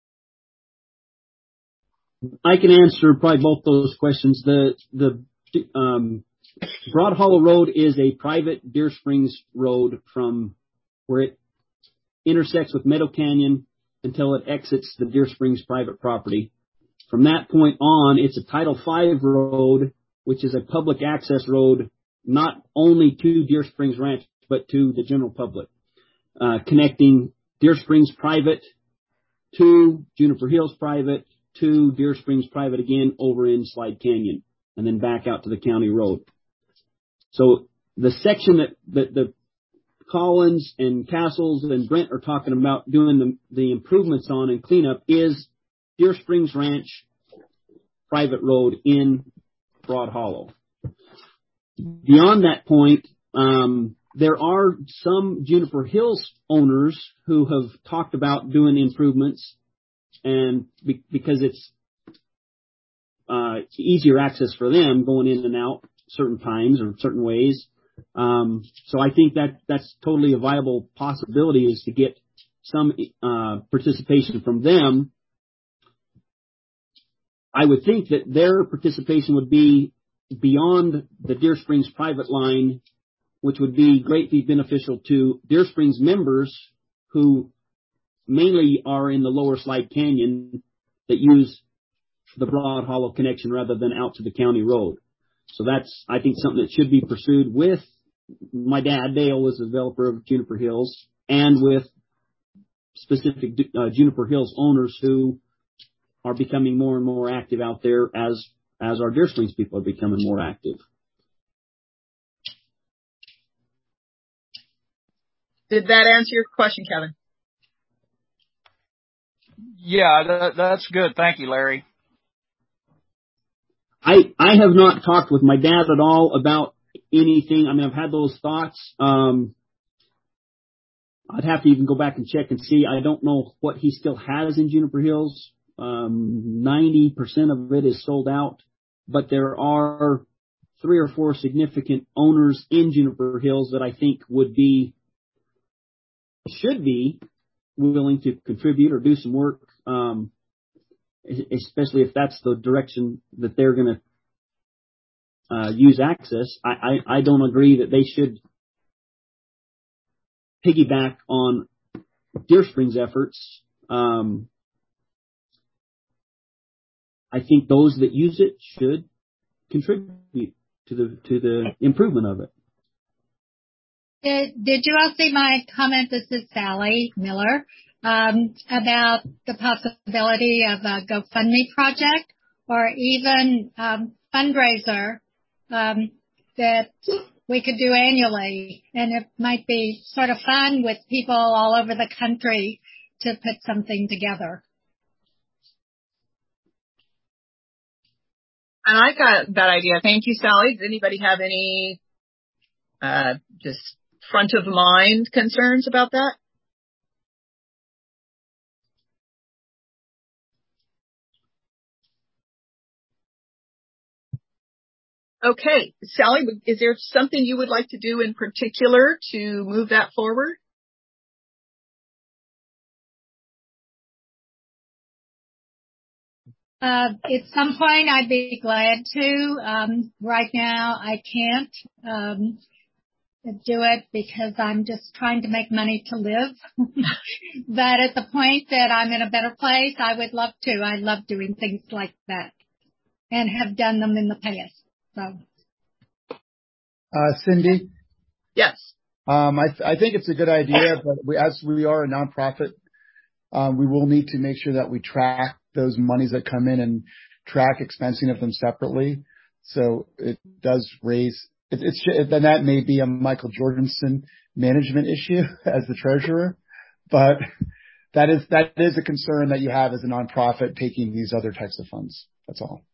I can answer probably both those questions. The the um, Broad Hollow Road is a private Deer Springs road from where it intersects with Meadow Canyon until it exits the Deer Springs private property. From that point on, it's a Title five road, which is a public access road, not only to Deer Springs Ranch, but to the general public, uh, connecting Deer Springs private to Juniper Hills private to Deer Springs private again over in Slide Canyon, and then back out to the county road. So the section that, that the Collins and Castles and Brent are talking about doing the, the improvements on and cleanup is Deer Springs Ranch private road in Broad Hollow. Beyond that point, um, there are some Juniper Hills owners who have talked about doing improvements, and be, because it's uh, easier access for them going in and out certain times or certain ways. Um, so I think that that's totally a viable possibility, is to get some uh, participation from them. I would think that their participation would be beyond the Deer Springs private line, which would be greatly beneficial to Deer Springs members who mainly are in the lower Slide Canyon that use the Broad Hollow connection rather than out to the county road. So that's, I think, something that should be pursued with my dad. Dale was the developer of Juniper Hills, and with specific uh, Juniper Hills owners who are becoming more and more active out there as as our Deer Springs people are becoming more active. Did that answer your question, Kevin? Yeah, that, that's good. Thank you, Larry. I I have not talked with my dad at all about anything. I mean, I've had those thoughts. Um, I'd have to even go back and check and see. I don't know what he still has in Juniper Hills. Um, ninety percent of it is sold out, but there are three or four significant owners in Juniper Hills that I think would be, should be willing to contribute or do some work, um, especially if that's the direction that they're going to uh, use access. I, I, I don't agree that they should piggyback on Deer Springs efforts. Um, I think those that use it should contribute to the to the improvement of it. Did, did you all see my comment? This is Sally Miller, um, about the possibility of a GoFundMe project or even um, fundraiser um, that we could do annually, and it might be sort of fun with people all over the country to put something together. I like that, that idea. Thank you, Sally. Does anybody have any uh, just front of mind concerns about that? Okay, Sally, is there something you would like to do in particular to move that forward? Uh, at some point I'd be glad to. Um, right now I can't, um, do it because I'm just trying to make money to live. But at the point that I'm in a better place, I would love to. I love doing things like that and have done them in the past. So. Uh, Cindy? Yes. Um, I, th- I think it's a good idea, but we, as we are a nonprofit, um, we will need to make sure that we track those monies that come in and track expensing of them separately. So it does raise, it, it's, then that may be a Michael Jorgensen management issue as the treasurer, but that is, that is a concern that you have as a nonprofit taking these other types of funds. That's all.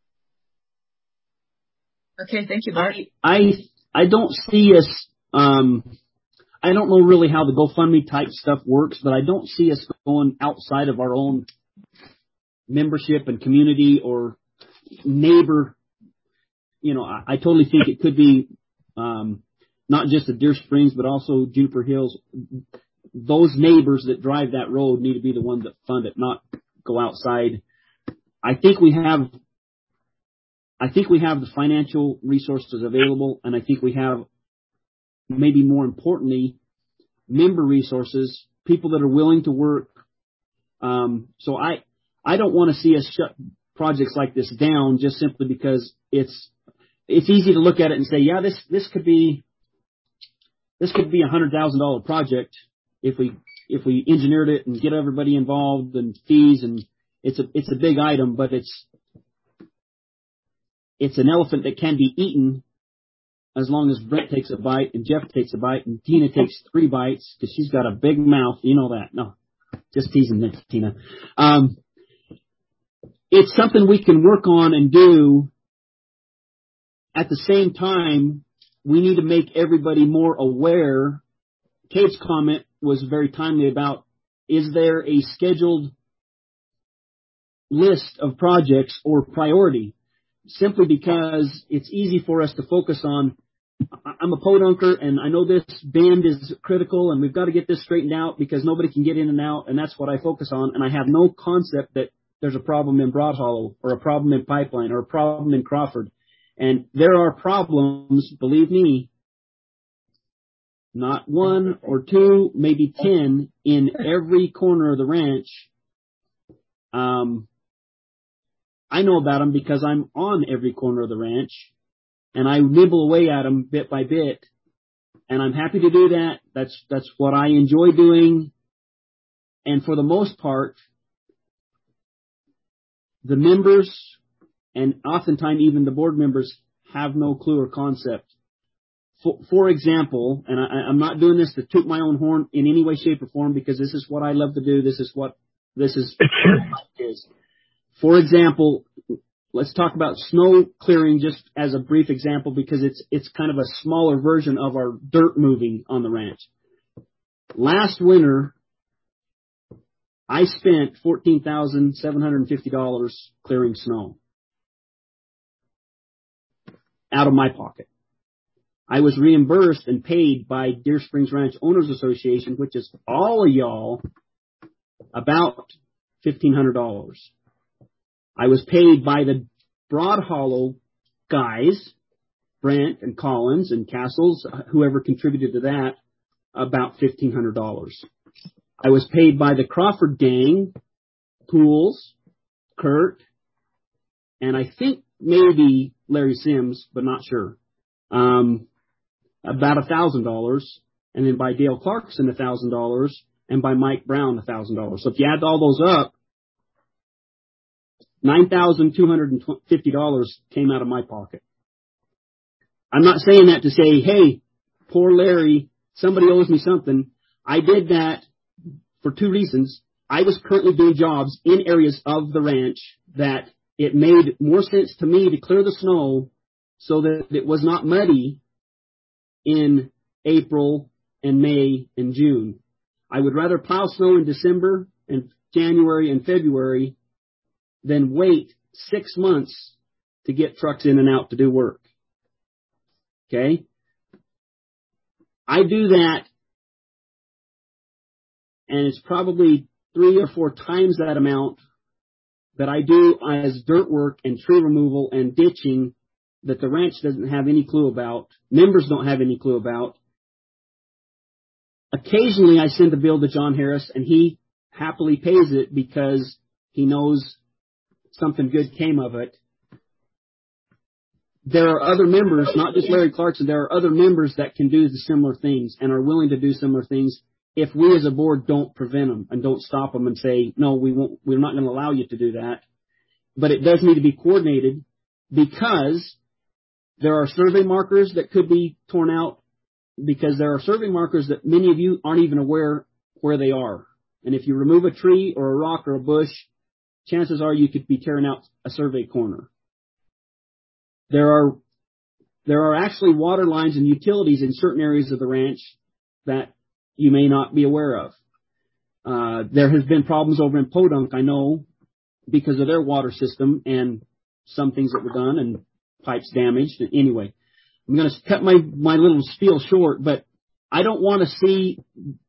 Okay. Thank you, Bart. I, I, I don't see us, um, I don't know really how the GoFundMe type stuff works, but I don't see us going outside of our own membership and community or neighbor. You know, I, I totally think it could be um, not just the Deer Springs, but also Juniper Hills. Those neighbors that drive that road need to be the ones that fund it, not go outside. I think we have, I think we have the financial resources available, and I think we have, maybe more importantly, member resources, people that are willing to work. Um, so I, I don't want to see us shut projects like this down just simply because it's, it's easy to look at it and say, yeah, this, this could be, this could be a hundred thousand dollar project if we, if we engineered it and get everybody involved and fees, and it's a, it's a big item, but it's, it's an elephant that can be eaten as long as Brent takes a bite and Jeff takes a bite and Tina takes three bites because she's got a big mouth. You know that. No, just teasing this, Tina. Um, it's something we can work on and do. At the same time, we need to make everybody more aware. Kate's comment was very timely about, is there a scheduled list of projects or priority? Simply because it's easy for us to focus on, I'm a podunker and I know this bend is critical and we've got to get this straightened out because nobody can get in and out, and that's what I focus on. And I have no concept that there's a problem in Broad Hollow or a problem in Pipeline or a problem in Crawford. And there are problems, believe me, not one or two, maybe ten in every corner of the ranch. Um, I know about them because I'm on every corner of the ranch, and I nibble away at them bit by bit, and I'm happy to do that. That's that's what I enjoy doing. And for the most part, the members and oftentimes even the board members have no clue or concept. For, for example, and I, I'm not doing this to toot my own horn in any way, shape, or form, because this is what I love to do. This is what this is. is. For example, let's talk about snow clearing just as a brief example, because it's it's kind of a smaller version of our dirt moving on the ranch. Last winter, I spent fourteen thousand seven hundred fifty dollars clearing snow out of my pocket. I was reimbursed and paid by Deer Springs Ranch Owners Association, which is all of y'all, about fifteen hundred dollars. I was paid by the Broad Hollow guys, Brent and Collins and Castles, whoever contributed to that, about fifteen hundred dollars. I was paid by the Crawford gang, Pools, Kurt, and I think maybe Larry Sims, but not sure, um, about one thousand dollars, and then by Dale Clarkson, one thousand dollars, and by Mike Brown, one thousand dollars. So if you add all those up, nine thousand two hundred fifty dollars came out of my pocket. I'm not saying that to say, hey, poor Larry, somebody owes me something. I did that for two reasons. I was currently doing jobs in areas of the ranch that it made more sense to me to clear the snow so that it was not muddy in April and May and June. I would rather plow snow in December and January and February than wait six months to get trucks in and out to do work. Okay? I do that, and it's probably three or four times that amount that I do as dirt work and tree removal and ditching that the ranch doesn't have any clue about, members don't have any clue about. Occasionally I send a bill to John Harris, and he happily pays it because he knows something good came of it. There are other members, not just Larry Clarkson, there are other members that can do the similar things and are willing to do similar things if we as a board don't prevent them and don't stop them and say, no, we won't, we're not going to allow you to do that. But it does need to be coordinated, because there are survey markers that could be torn out, because there are survey markers that many of you aren't even aware where they are. And if you remove a tree or a rock or a bush, chances are you could be tearing out a survey corner. There are there are actually water lines and utilities in certain areas of the ranch that you may not be aware of. Uh, there has been problems over in Podunk, I know, because of their water system and some things that were done and pipes damaged. Anyway, I'm going to cut my, my little spiel short, but I don't want to see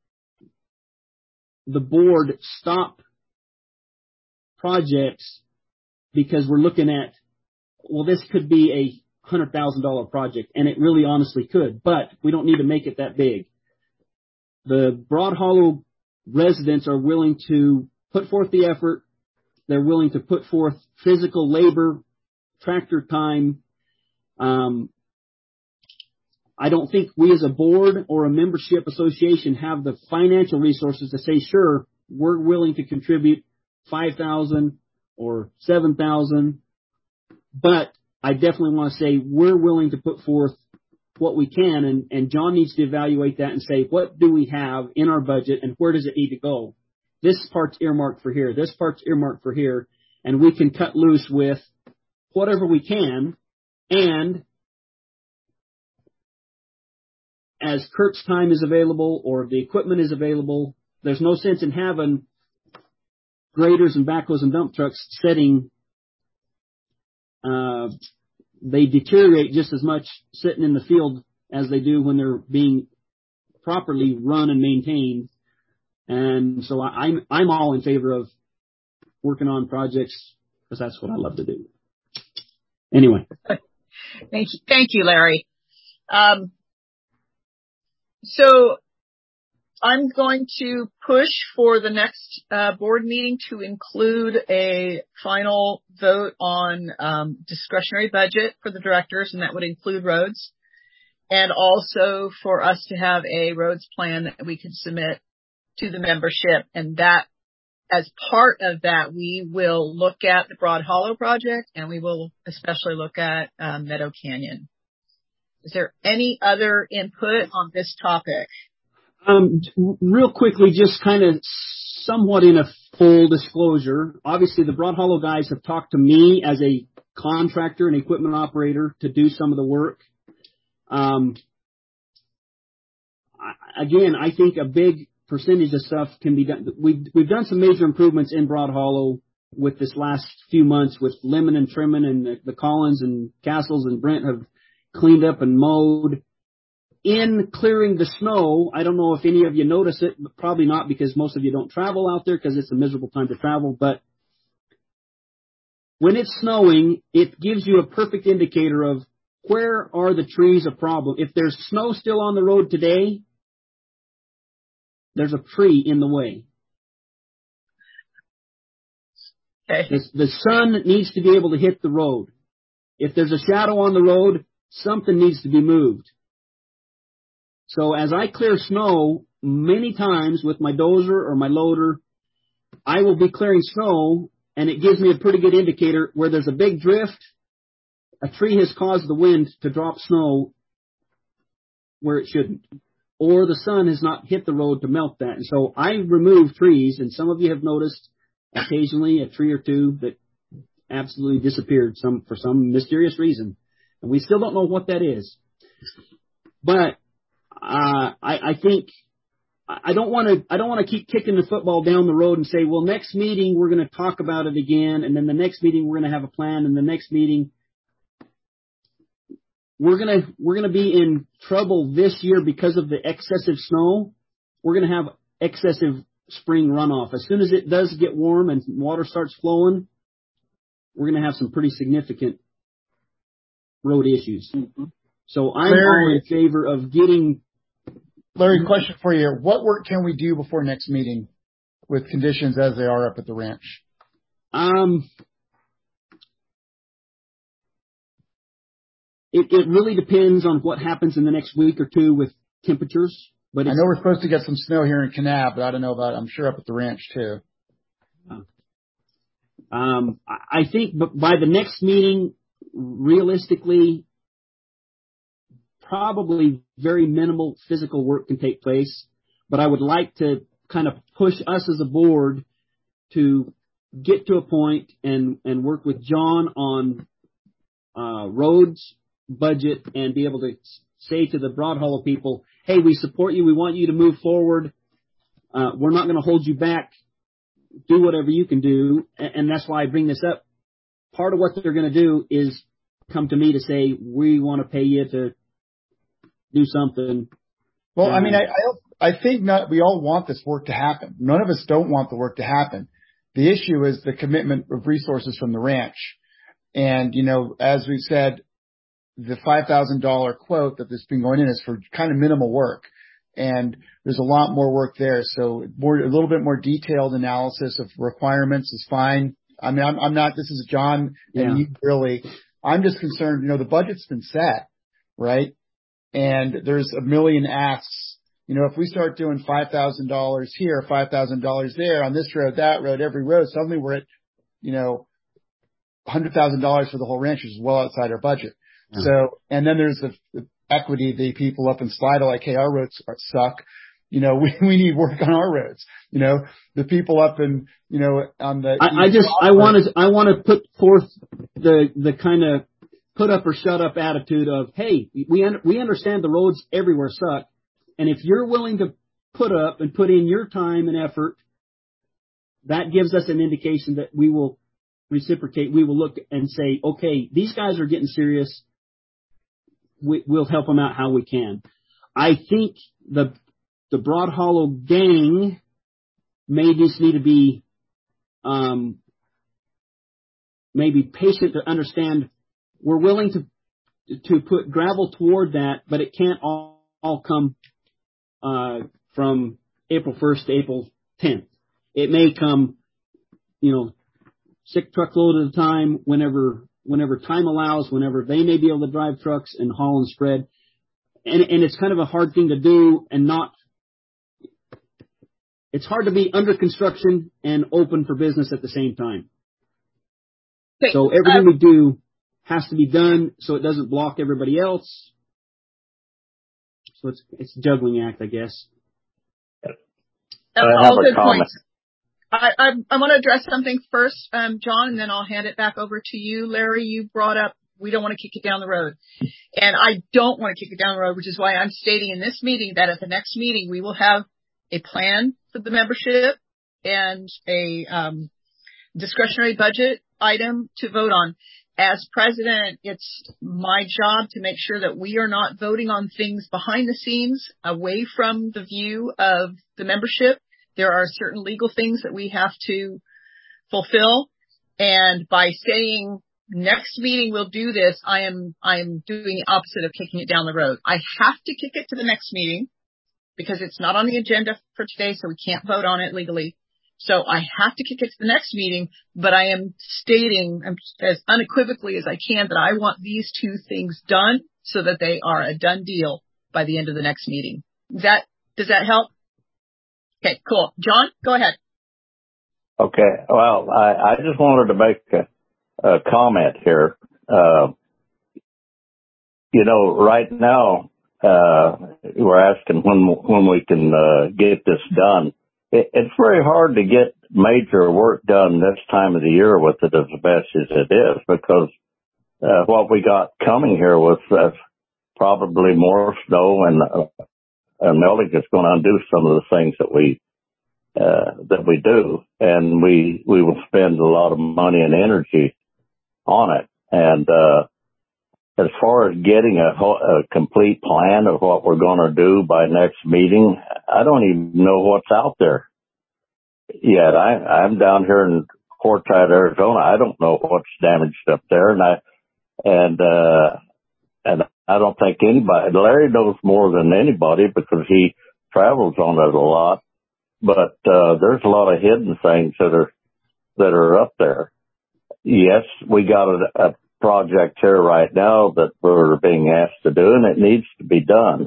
the board stop projects because we're looking at, well, this could be a one hundred thousand dollars project, and it really honestly could, but we don't need to make it that big. The Broad Hollow residents are willing to put forth the effort. They're willing to put forth physical labor, tractor time. Um, I don't think we as a board or a membership association have the financial resources to say, sure, we're willing to contribute five thousand dollars or seven thousand dollars, but I definitely want to say we're willing to put forth what we can, and, and John needs to evaluate that and say, what do we have in our budget and where does it need to go? This part's earmarked for here. This part's earmarked for here. And we can cut loose with whatever we can. And as Kurt's time is available or the equipment is available, there's no sense in having graders and backhoes and dump trucks sitting. Uh, they deteriorate just as much sitting in the field as they do when they're being properly run and maintained. And so I, I'm I'm all in favor of working on projects because that's what I love to do. Anyway, thank you, thank you, Larry. Um, so I'm going to push for the next uh, board meeting to include a final vote on um, discretionary budget for the directors, and that would include roads, and also for us to have a roads plan that we can submit to the membership, and that as part of that, we will look at the Broad Hollow project, and we will especially look at um, Meadow Canyon. Is there any other input on this topic? Um, real quickly, just kind of somewhat in a full disclosure, obviously the Broad Hollow guys have talked to me as a contractor and equipment operator to do some of the work. Um, I, again, I think a big percentage of stuff can be done. We've, we've done some major improvements in Broad Hollow with this last few months with lemon and trimming, and the, the Collins and Castles and Brent have cleaned up and mowed. In clearing the snow, I don't know if any of you notice it, but probably not because most of you don't travel out there because it's a miserable time to travel. But when it's snowing, it gives you a perfect indicator of where are the trees a problem. If there's snow still on the road today, there's a tree in the way. Okay. The, the sun needs to be able to hit the road. If there's a shadow on the road, something needs to be moved. So as I clear snow, many times with my dozer or my loader, I will be clearing snow, and it gives me a pretty good indicator where there's a big drift. A tree has caused the wind to drop snow where it shouldn't, or the sun has not hit the road to melt that. And so I remove trees, and some of you have noticed occasionally a tree or two that absolutely disappeared some for some mysterious reason, and we still don't know what that is. But Uh, I, I think I don't want to. I don't want to keep kicking the football down the road and say, "Well, next meeting we're going to talk about it again, and then the next meeting we're going to have a plan, and the next meeting we're going to we're going to be in trouble this year because of the excessive snow. We're going to have excessive spring runoff. As soon as it does get warm and water starts flowing, we're going to have some pretty significant road issues." Mm-hmm. So I'm all in favor of getting. Larry, question for you. What work can we do before next meeting with conditions as they are up at the ranch? Um, it, it really depends on what happens in the next week or two with temperatures. But I know we're supposed to get some snow here in Kanab, but I don't know about, I'm sure up at the ranch too. Um, I think by the next meeting, realistically, probably very minimal physical work can take place, but I would like to kind of push us as a board to get to a point and, and work with John on uh, roads, budget, and be able to say to the Broad Hollow people, hey, we support you. We want you to move forward. Uh, we're not going to hold you back. Do whatever you can do. And, and that's why I bring this up. Part of what they're going to do is come to me to say, we want to pay you to do something. Well, um, I mean, I, I, I think not, we all want this work to happen. None of us don't want the work to happen. The issue is the commitment of resources from the ranch. And, you know, as we've said, the five thousand dollars quote that this been going in is for kind of minimal work. And there's a lot more work there. So more, a little bit more detailed analysis of requirements is fine. I mean, I'm, I'm not, this is John and yeah. you really, I'm just concerned, you know, the budget's been set, right? And there's a million asks. You know, if we start doing five thousand dollars here, five thousand dollars there on this road, that road, every road, suddenly we're at, you know, one hundred thousand dollars for the whole ranch, which is well outside our budget. Yeah. So, and then there's the, the equity, the people up in Slida like, hey, our roads are, suck. You know, we, we need work on our roads. You know, the people up in, you know, on the. I, I just, I want to, I want to put forth the, the kind of put up or shut up attitude of, hey, we un- we understand the roads everywhere suck, and if you're willing to put up and put in your time and effort, that gives us an indication that we will reciprocate. We will look and say, okay, these guys are getting serious. We, we'll help them out how we can. I think the the Broad Hollow gang may just need to be um, maybe patient to understand. We're willing to to put gravel toward that, but it can't all, all come uh, from April first to April tenth. It may come, you know, six truckload at a time, whenever whenever time allows, whenever they may be able to drive trucks and haul and spread. And, and it's kind of a hard thing to do and not it's hard to be under construction and open for business at the same time. Okay. So everything um, we do has to be done so it doesn't block everybody else. So it's it's a juggling act, I guess. I all have a good comment. points. I, I, I want to address something first, um, John, and then I'll hand it back over to you. Larry, you brought up we don't want to kick it down the road. And I don't want to kick it down the road, which is why I'm stating in this meeting that at the next meeting we will have a plan for the membership and a um, discretionary budget item to vote on. As president, it's my job to make sure that we are not voting on things behind the scenes away from the view of the membership. There are certain legal things that we have to fulfill. And by saying next meeting we'll do this, I am, I am doing the opposite of kicking it down the road. I have to kick it to the next meeting because it's not on the agenda for today, so we can't vote on it legally. So I have to kick it to the next meeting, but I am stating as unequivocally as I can that I want these two things done so that they are a done deal by the end of the next meeting. Does that, does that help? Okay, cool. John, go ahead. Okay. Well, I, I just wanted to make a, a comment here. Uh, you know, right now, uh, we're asking when, when we can, uh, get this done. It, it's very hard to get major work done this time of the year with it as best as it is because, uh, what we got coming here was, uh, probably more snow and, uh, and melting is going to undo some of the things that we, uh, that we do. And we, we will spend a lot of money and energy on it. And, uh, as far as getting a, a complete plan of what we're going to do by next meeting, I don't even know what's out there yet. I, I'm down here in Quartzsite, Arizona. I don't know what's damaged up there. And I, and, uh, and I don't think anybody, Larry knows more than anybody because he travels on it a lot, but, uh, there's a lot of hidden things that are, that are up there. Yes, we got a, a project here right now that we're being asked to do and it needs to be done.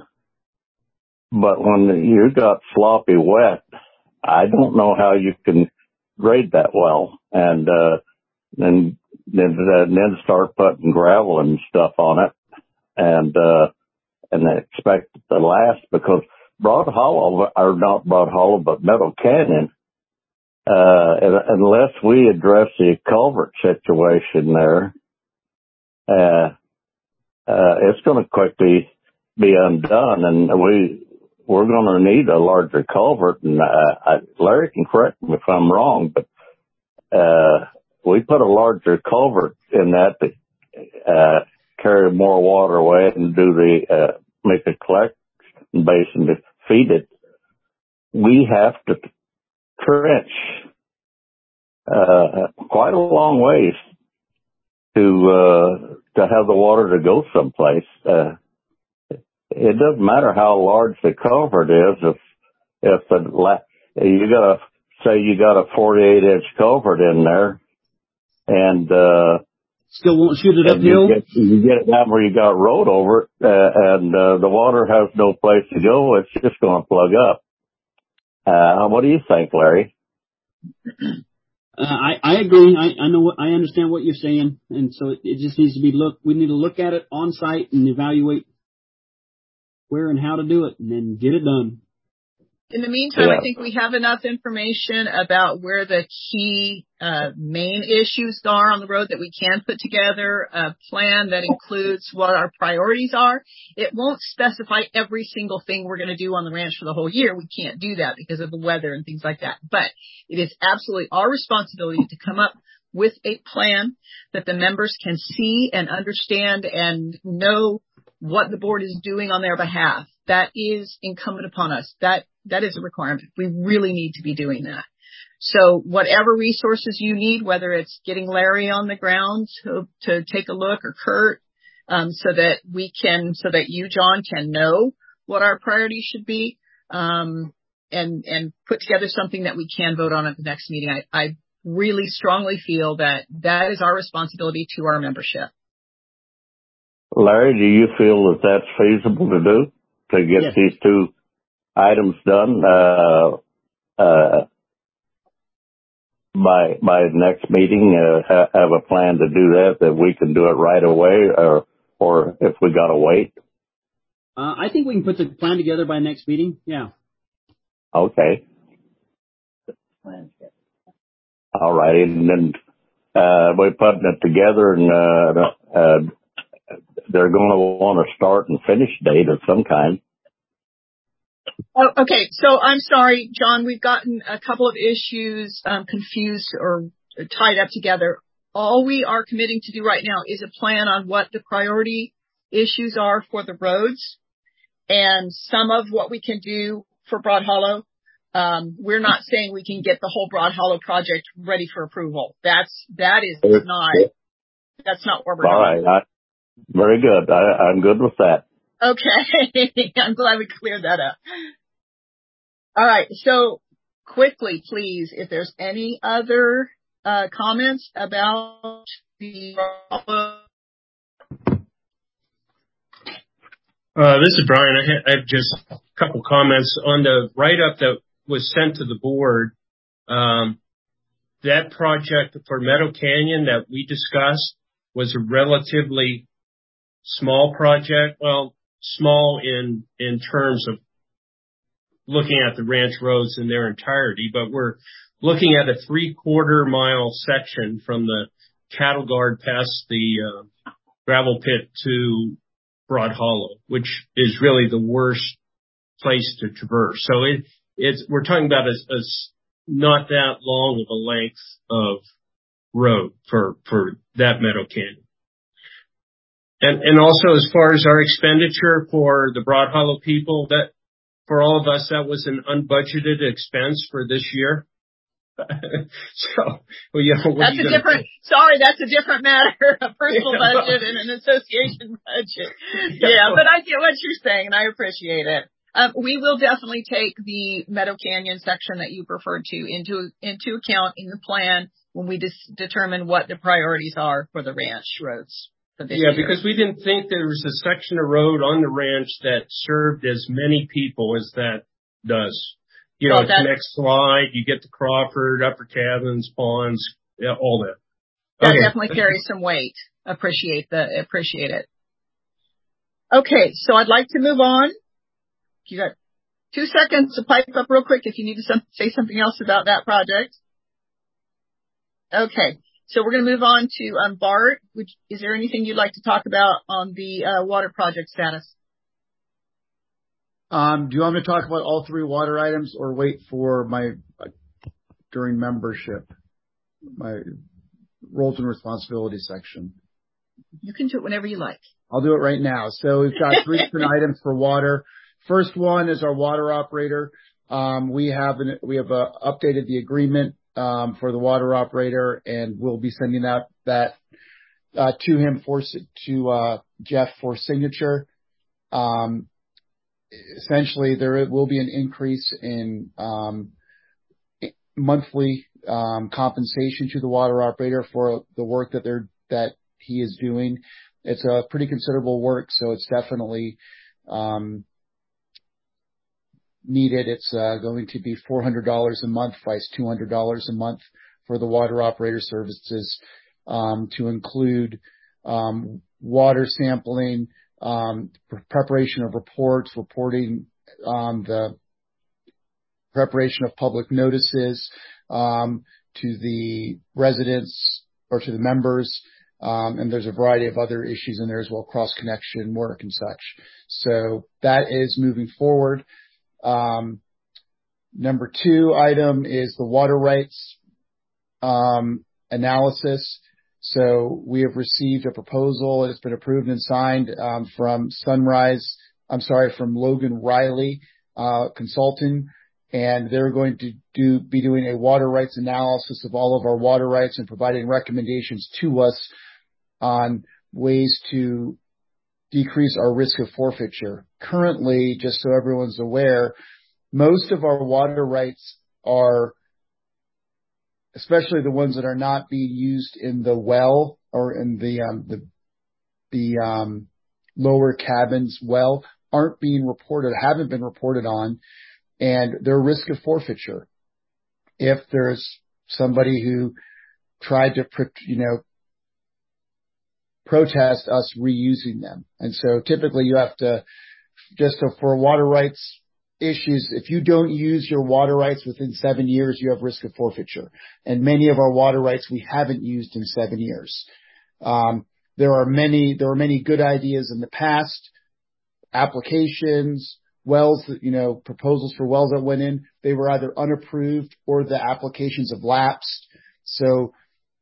But when you got sloppy wet, I don't know how you can grade that well and, uh, then, then, then start putting gravel and stuff on it and, uh, and expect it to last because Broad Hollow, or not Broad Hollow, but Meadow Canyon, uh, unless we address the culvert situation there, Uh, uh, it's going to quickly be undone and we, we're going to need a larger culvert. And, uh, I, Larry can correct me if I'm wrong, but, uh, we put a larger culvert in that to, uh, carry more water away and do the, uh, make a collection basin to feed it. We have to trench, uh, quite a long ways to, uh, to have the water to go someplace. Uh, it doesn't matter how large the culvert is. If, if the, la- you gotta say you got a forty-eight inch culvert in there and, uh, still won't shoot it uphill. You get, you get it down where you got road over it, uh, and, uh, the water has no place to go. It's just going to plug up. Uh, what do you think, Larry? Uh, I, I agree. I, I know what, I understand what you're saying. And so it, it just needs to be look, we need to look at it on site and evaluate where and how to do it and then get it done. In the meantime, Yeah. I think we have enough information about where the key uh, main issues are on the road that we can put together a plan that includes what our priorities are. It won't specify every single thing we're going to do on the ranch for the whole year. We can't do that because of the weather and things like that. But it is absolutely our responsibility to come up with a plan that the members can see and understand and know what the board is doing on their behalf. That is incumbent upon us. That That is a requirement. We really need to be doing that. So whatever resources you need, whether it's getting Larry on the ground to, to take a look or Kurt, um, so that we can, so that you, John, can know what our priorities should be, um, and, and put together something that we can vote on at the next meeting. I, I really strongly feel that that is our responsibility to our membership. Larry, do you feel that that's feasible to do, to get Yes. these two items done? Uh, uh, by, by next meeting, uh, ha- have a plan to do that, that we can do it right away, or, or if we gotta wait? Uh, I think we can put the plan together by next meeting. Yeah. Okay. All righty. And then, uh, we're putting it together, and, uh, uh, they're going to want a start and finish date of some kind. Oh, okay. So I'm sorry, John, we've gotten a couple of issues um, confused or tied up together. All we are committing to do right now is a plan on what the priority issues are for the roads and some of what we can do for Broad Hollow. Um, we're not saying we can get the whole Broad Hollow project ready for approval. That's, that is not, that's not where we're All going. right. I, very good. I, I'm good with that. Okay. I'm glad we cleared that up. All right. So quickly, please, if there's any other uh, comments about the Uh, this is Brian. I, ha- I have just a couple comments on the write-up that was sent to the board. Um, that project for Meadow Canyon that we discussed was a relatively small project. Well, small in, in terms of looking at the ranch roads in their entirety, but we're looking at a three-quarter mile section from the cattle guard past the uh, gravel pit to Broad Hollow, which is really the worst place to traverse. So it, it's, we're talking about a, a not that long of a length of road for, for that Meadow Canyon. And, and also as far as our expenditure for the Broad Hollow people, that for all of us, that was an unbudgeted expense for this year. So, well, you know, that's a different, do? sorry, that's a different matter, a personal yeah. budget and an association budget. Yeah, yeah, but I get what you're saying and I appreciate it. Um, we will definitely take the Meadow Canyon section that you referred to into, into account in the plan when we dis- determine what the priorities are for the ranch roads. For this yeah, year. Because we didn't think there was a section of road on the ranch that served as many people as that does. You know, well, it connects Slide, you get to Crawford, Upper Cabins, Ponds, yeah, all that. That okay. definitely carries some weight. Appreciate the, appreciate it. Okay, so I'd like to move on. You got two seconds to pipe up real quick if you need to some, say something else about that project. Okay, so we're going to move on to um, Bart. Which, is there anything you'd like to talk about on the uh, water project status? Um, do you want me to talk about all three water items or wait for my, uh, during membership, my roles and responsibilities section? You can do it whenever you like. I'll do it right now. So we've got three different items for water. First one is our water operator. Um, we have an, we have uh, updated the agreement, um, for the water operator, and we'll be sending out that, uh, to him for, to, uh, Jeff for signature. Um, Essentially, there will be an increase in um, monthly um, compensation to the water operator for the work that they're that he is doing. It's a pretty considerable work, so it's definitely um, needed. It's uh, going to be four hundred dollars a month, vice two hundred dollars a month for the water operator services, um, to include um, water sampling, Um, preparation of reports, reporting, um, the preparation of public notices, um, to the residents or to the members. Um, and there's a variety of other issues in there as well, cross connection work and such. So that is moving forward. Um, number two item is the water rights, um, analysis. So we have received a proposal. It's been approved and signed um, from Sunrise. I'm sorry, from Logan Riley uh, Consulting, and they're going to do be doing a water rights analysis of all of our water rights and providing recommendations to us on ways to decrease our risk of forfeiture. Currently, just so everyone's aware, most of our water rights are, especially the ones that are not being used in the well or in the um, the the um, lower cabins well, aren't being reported, haven't been reported on, and their risk of forfeiture. if there's somebody who tried to, you know, protest us reusing them. And so typically you have to, just so for water rights issues, if you don't use your water rights within seven years, you have risk of forfeiture. And many of our water rights we haven't used in seven years. Um, there are many, there are many good ideas in the past, applications, wells that, you know, proposals for wells that went in, they were either unapproved or the applications have lapsed. So,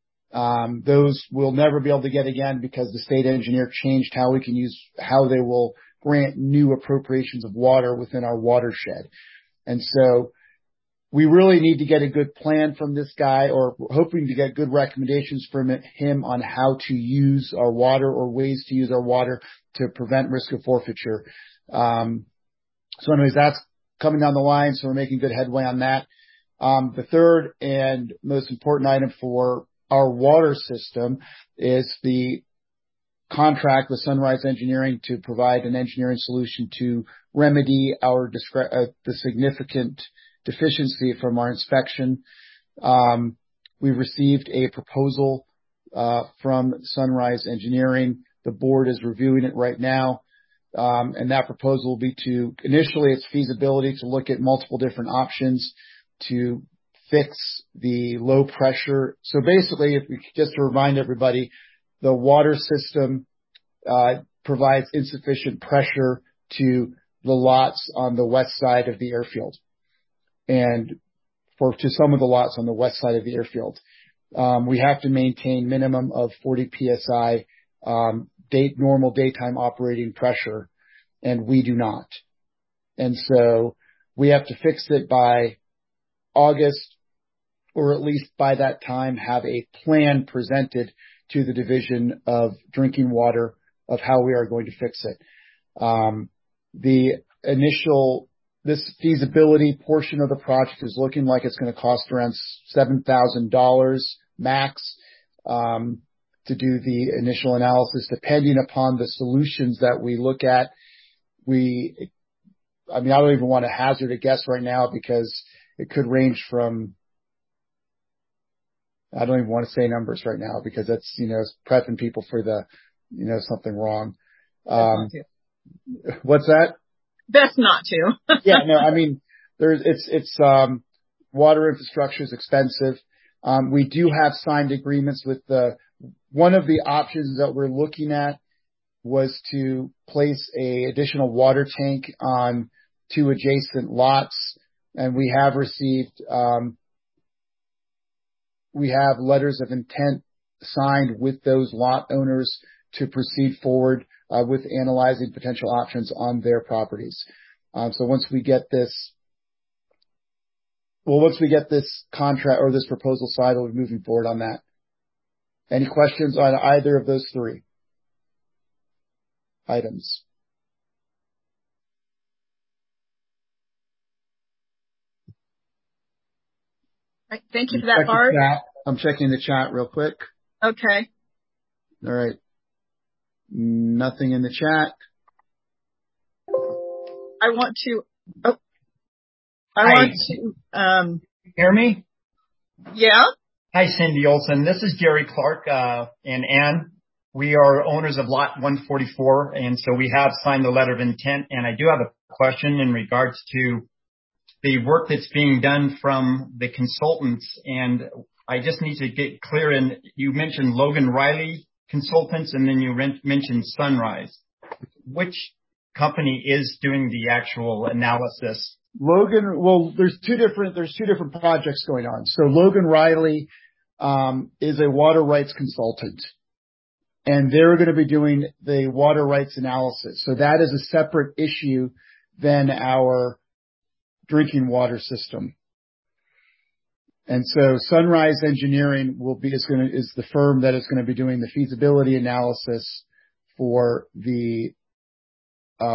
um, those we'll never be able to get again because the state engineer changed how we can use, how they will grant new appropriations of water within our watershed. And so we really need to get a good plan from this guy, or we're hoping to get good recommendations from him on how to use our water or ways to use our water to prevent risk of forfeiture. Um, so anyways, that's coming down the line. So we're making good headway on that. Um, the third and most important item for our water system is the contract with Sunrise Engineering to provide an engineering solution to remedy our discre- uh, the significant deficiency from our inspection. Um, we received a proposal uh, from Sunrise Engineering. The board is reviewing it right now. Um, and that proposal will be to, initially its feasibility to look at multiple different options to fix the low pressure. So basically, if we, just to remind everybody, the water system uh, provides insufficient pressure to the lots on the west side of the airfield, and for to some of the lots on the west side of the airfield. Um, we have to maintain minimum of forty P S I um, date normal daytime operating pressure, and we do not. And so we have to fix it by August, or at least by that time have a plan presented to the Division of Drinking Water of how we are going to fix it. Um, the initial, this feasibility portion of the project is looking like it's going to cost around seven thousand dollars max, um, to do the initial analysis. Depending upon the solutions that we look at, we, I mean, I don't even want to hazard a guess right now because it could range from, I don't even want to say numbers right now because that's, you know, prepping people for the, you know, something wrong. Um, what's that? Best not to. Yeah, no, I mean, there's, it's, it's, um, water infrastructure is expensive. Um, we do have signed agreements with the, one of the options that we're looking at was to place a additional water tank on two adjacent lots. And we have received, um, we have letters of intent signed with those lot owners to proceed forward uh, with analyzing potential options on their properties. Um, so once we get this, well, once we get this contract or this proposal signed, we'll be moving forward on that. Any questions on either of those three items? Right, thank you for that, Bart. I'm checking the chat real quick. Okay. All right. Nothing in the chat. I want to, oh, I Hi. want to, um, Hear me? Yeah. Hi, Cindy Olson. This is Gary Clark, uh, and Ann. We are owners of lot one forty-four, and so we have signed the letter of intent. And I do have a question in regards to the work that's being done from the consultants. And I just need to get clear. And you mentioned Logan Riley Consultants, and then you mentioned Sunrise. Which company is doing the actual analysis? Logan, well, there's two different, there's two different projects going on. So Logan Riley, um, is a water rights consultant, and they're going to be doing the water rights analysis. So that is a separate issue than our drinking water system. And so Sunrise Engineering will be, is going to, is the firm that is going to be doing the feasibility analysis for the, uh,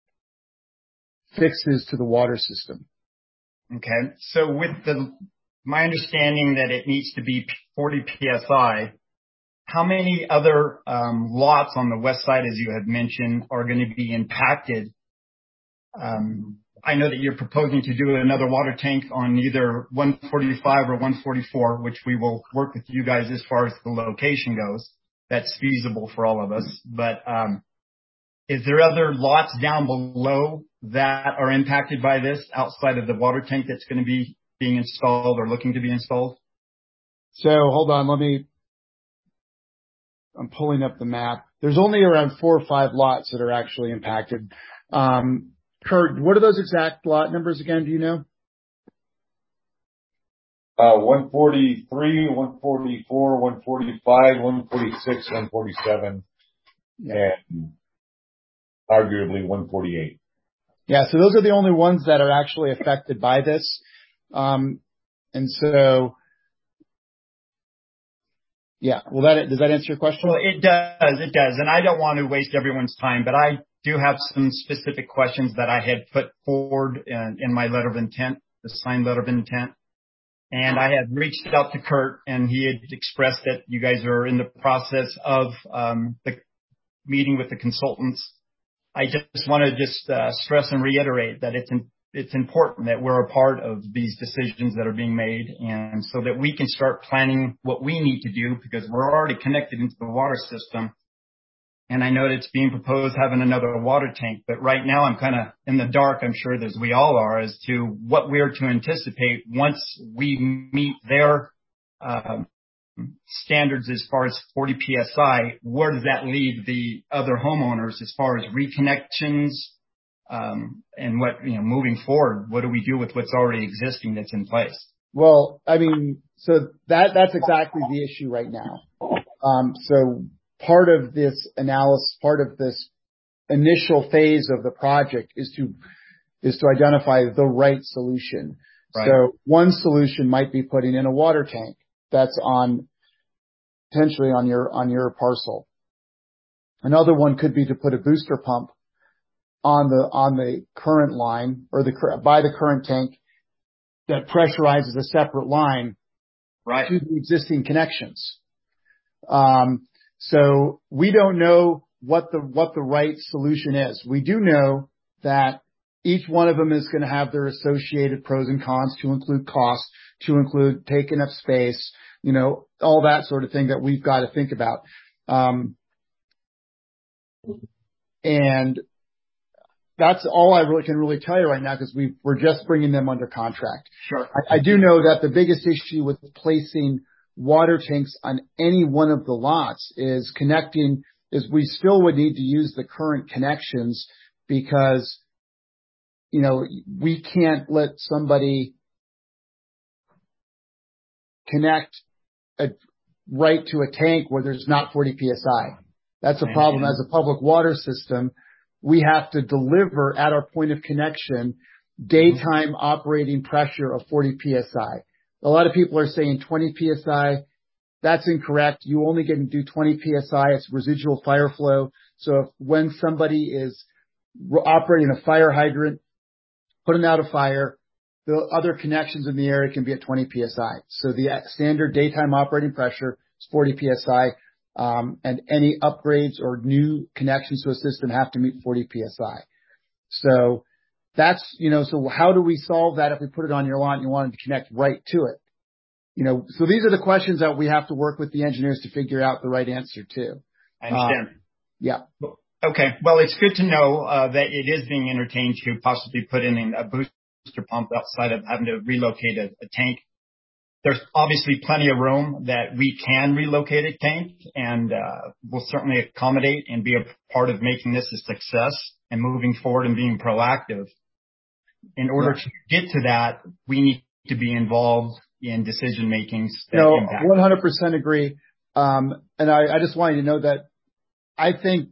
fixes to the water system. Okay. So with the, my understanding that it needs to be forty P S I, how many other um, lots on the west side, as you had mentioned, are going to be impacted um, I know that you're proposing to do another water tank on either one forty-five or one forty-four, which we will work with you guys as far as the location goes. That's feasible for all of us. But um, is there other lots down below that are impacted by this outside of the water tank that's going to be being installed or looking to be installed? So hold on, let me, I'm pulling up the map. There's only around four or five lots that are actually impacted. Um, Kurt, what are those exact lot numbers again? Do you know? Uh, one forty-three, one forty-four, one forty-five, one forty-six, one forty-seven, yeah. And arguably one forty-eight. Yeah, so those are the only ones that are actually affected by this. Um, and so, yeah, well, that, does that answer your question? Well, it does, it does. And I don't want to waste everyone's time, but I do have some specific questions that I had put forward in, in my letter of intent, the signed letter of intent. And I had reached out to Kurt, and he had expressed that you guys are in the process of um, the meeting with the consultants. I just want to just uh, stress and reiterate that it's in, it's important that we're a part of these decisions that are being made, and so that we can start planning what we need to do, because we're already connected into the water system. And I know that it's being proposed having another water tank, but right now I'm kind of in the dark, I'm sure as we all are, as to what we're to anticipate once we meet their um, standards as far as forty P S I. Where does that leave the other homeowners as far as reconnections um, and what, you know, moving forward? What do we do with what's already existing that's in place? Well, I mean, so that that's exactly the issue right now. Um, so part of this analysis, part of this initial phase of the project is to is to identify the right solution. Right. So one solution might be putting in a water tank that's on potentially on your on your parcel. Another one could be to put a booster pump on the on the current line or the by the current tank that pressurizes a separate line right to the existing connections. Um, so we don't know what the what the right solution is. We do know that each one of them is going to have their associated pros and cons, to include cost, to include taking up space, you know, all that sort of thing that we've got to think about. Um, and that's all I really can really tell you right now, because we we're just bringing them under contract. Sure. I, I do know that the biggest issue with placing water tanks on any one of the lots is connecting, is we still would need to use the current connections, because, you know, we can't let somebody connect a, right to a tank where there's not forty P S I. That's a problem. As a public water system, we have to deliver at our point of connection daytime operating pressure of forty P S I. A lot of people are saying twenty P S I. That's incorrect. You only get to do twenty P S I. It's residual fire flow. So if, when somebody is operating a fire hydrant, putting out a fire, the other connections in the area can be at twenty P S I. So the standard daytime operating pressure is forty P S I, um, and any upgrades or new connections to a system have to meet forty P S I. So that's, you know, so how do we solve that if we put it on your lot and you wanted to connect right to it? You know, so these are the questions that we have to work with the engineers to figure out the right answer to. I understand. Uh, yeah. Okay. Well, it's good to know uh, that it is being entertained to possibly put in a booster pump outside of having to relocate a, a tank. There's obviously plenty of room that we can relocate a tank, and uh, we'll certainly accommodate and be a part of making this a success and moving forward and being proactive. In order yeah. to get to that, we need to be involved in decision makings. No, one hundred percent agree. Um, and I, I just want you to know that I think,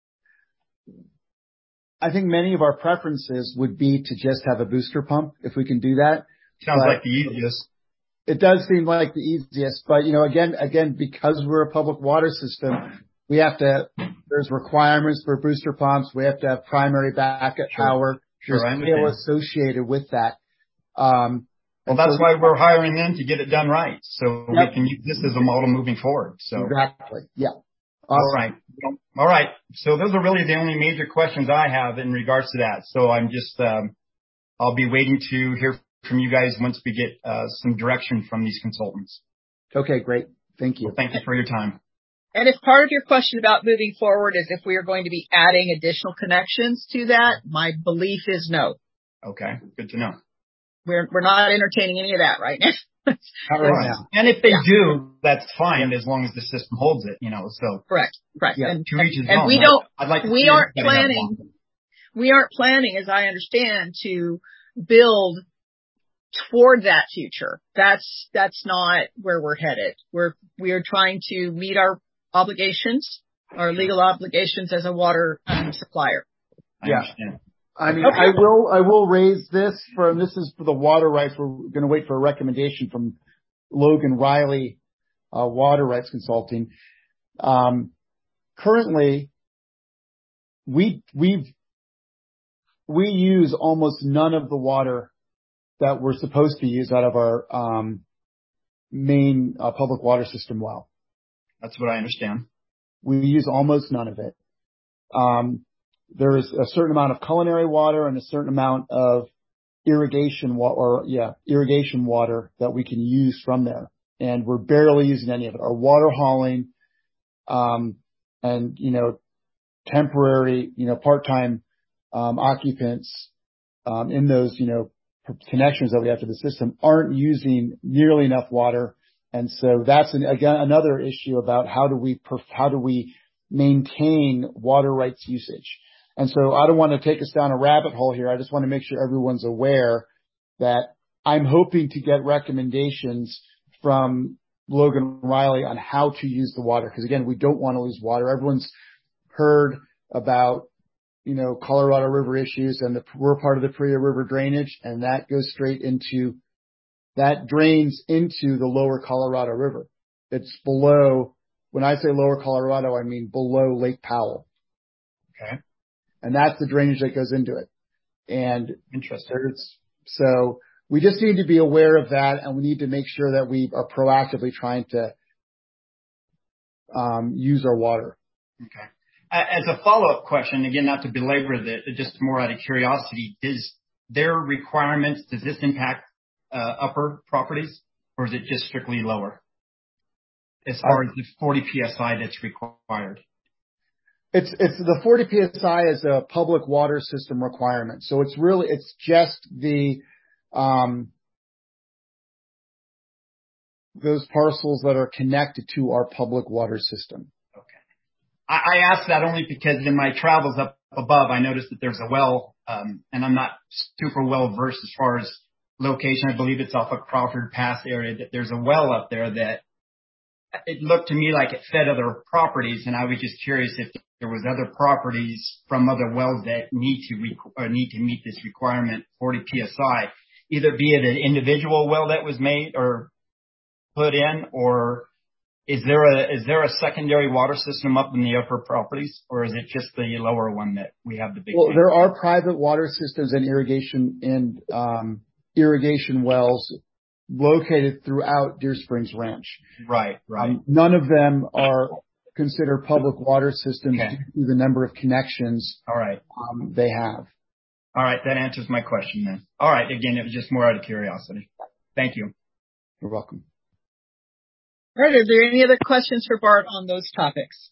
I think many of our preferences would be to just have a booster pump if we can do that. Sounds but like the easiest. It does seem like the easiest, but you know, again, again, because we're a public water system, we have to, there's requirements for booster pumps. We have to have primary backup sure. power. Sure, there's scale associated with that. Um, Well, that's so why we're hiring them to get it done right. So yep. we can use this as a model moving forward. So exactly. Yeah. Awesome. All right. All right. So those are really the only major questions I have in regards to that. So I'm just, um, I'll be waiting to hear from you guys once we get uh, some direction from these consultants. Okay, great. Thank you. Well, thank you for your time. And if part of your question about moving forward is if we are going to be adding additional connections to that, my belief is no. Okay, good to know. We're we're not entertaining any of that right now. Not right now. And if they yeah. do, that's fine as long as the system holds it, you know. So correct, correct. Yeah, and to each his and own. we don't. I'd like to we aren't planning. We aren't planning, as I understand, to build toward that future. That's that's not where we're headed. We're we are trying to meet our obligations, our legal obligations as a water um, supplier. I yeah. understand. I mean, okay. I will, I will raise this for, this is for the water rights. We're going to wait for a recommendation from Logan Riley, uh, Water Rights Consulting. Um, currently, we, we've, we use almost none of the water that we're supposed to use out of our, um, main uh, public water system well. That's what I understand. We use almost none of it. Um, There is a certain amount of culinary water and a certain amount of irrigation wa- or yeah, irrigation water that we can use from there. And we're barely using any of it. Our water hauling, um, and, you know, temporary, you know, part-time, um, occupants, um, in those, you know, connections that we have to the system aren't using nearly enough water. And so that's an, again, another issue about how do we, perf- how do we maintain water rights usage? And so I don't want to take us down a rabbit hole here. I just want to make sure everyone's aware that I'm hoping to get recommendations from Logan Riley on how to use the water. Because again, we don't want to lose water. Everyone's heard about, you know, Colorado River issues, and the, we're part of the Paria River drainage, and that goes straight into, that drains into the lower Colorado River. It's below, when I say lower Colorado, I mean below Lake Powell. Okay. And that's the drainage that goes into it. And interesting. So we just need to be aware of that, and we need to make sure that we are proactively trying to um, use our water. Okay. As a follow-up question, again, not to belabor it, just more out of curiosity, does their requirements, does this impact uh, upper properties, or is it just strictly lower as far uh, as the forty P S I that's required? It's, it's the forty P S I is a public water system requirement. So it's really, it's just the, um, those parcels that are connected to our public water system. Okay. I, I asked that only because in my travels up above, I noticed that there's a well, um, and I'm not super well versed as far as location. I believe it's off of Crawford Pass area, that there's a well up there that it looked to me like it fed other properties. And I was just curious if there was other properties from other wells that need to re- or need to meet this requirement, forty P S I, either be it an individual well that was made or put in, or is there a is there a secondary water system up in the upper properties, or is it just the lower one that we have the big? Well, there are private water systems and irrigation and um, irrigation wells located throughout Deer Springs Ranch. Right, right. Um, none of them are considered public water systems okay. due to the number of connections All right. um, they have. All right, that answers my question then. All right, again, it was just more out of curiosity. Thank you. You're welcome. All right, are there any other questions for Bart on those topics?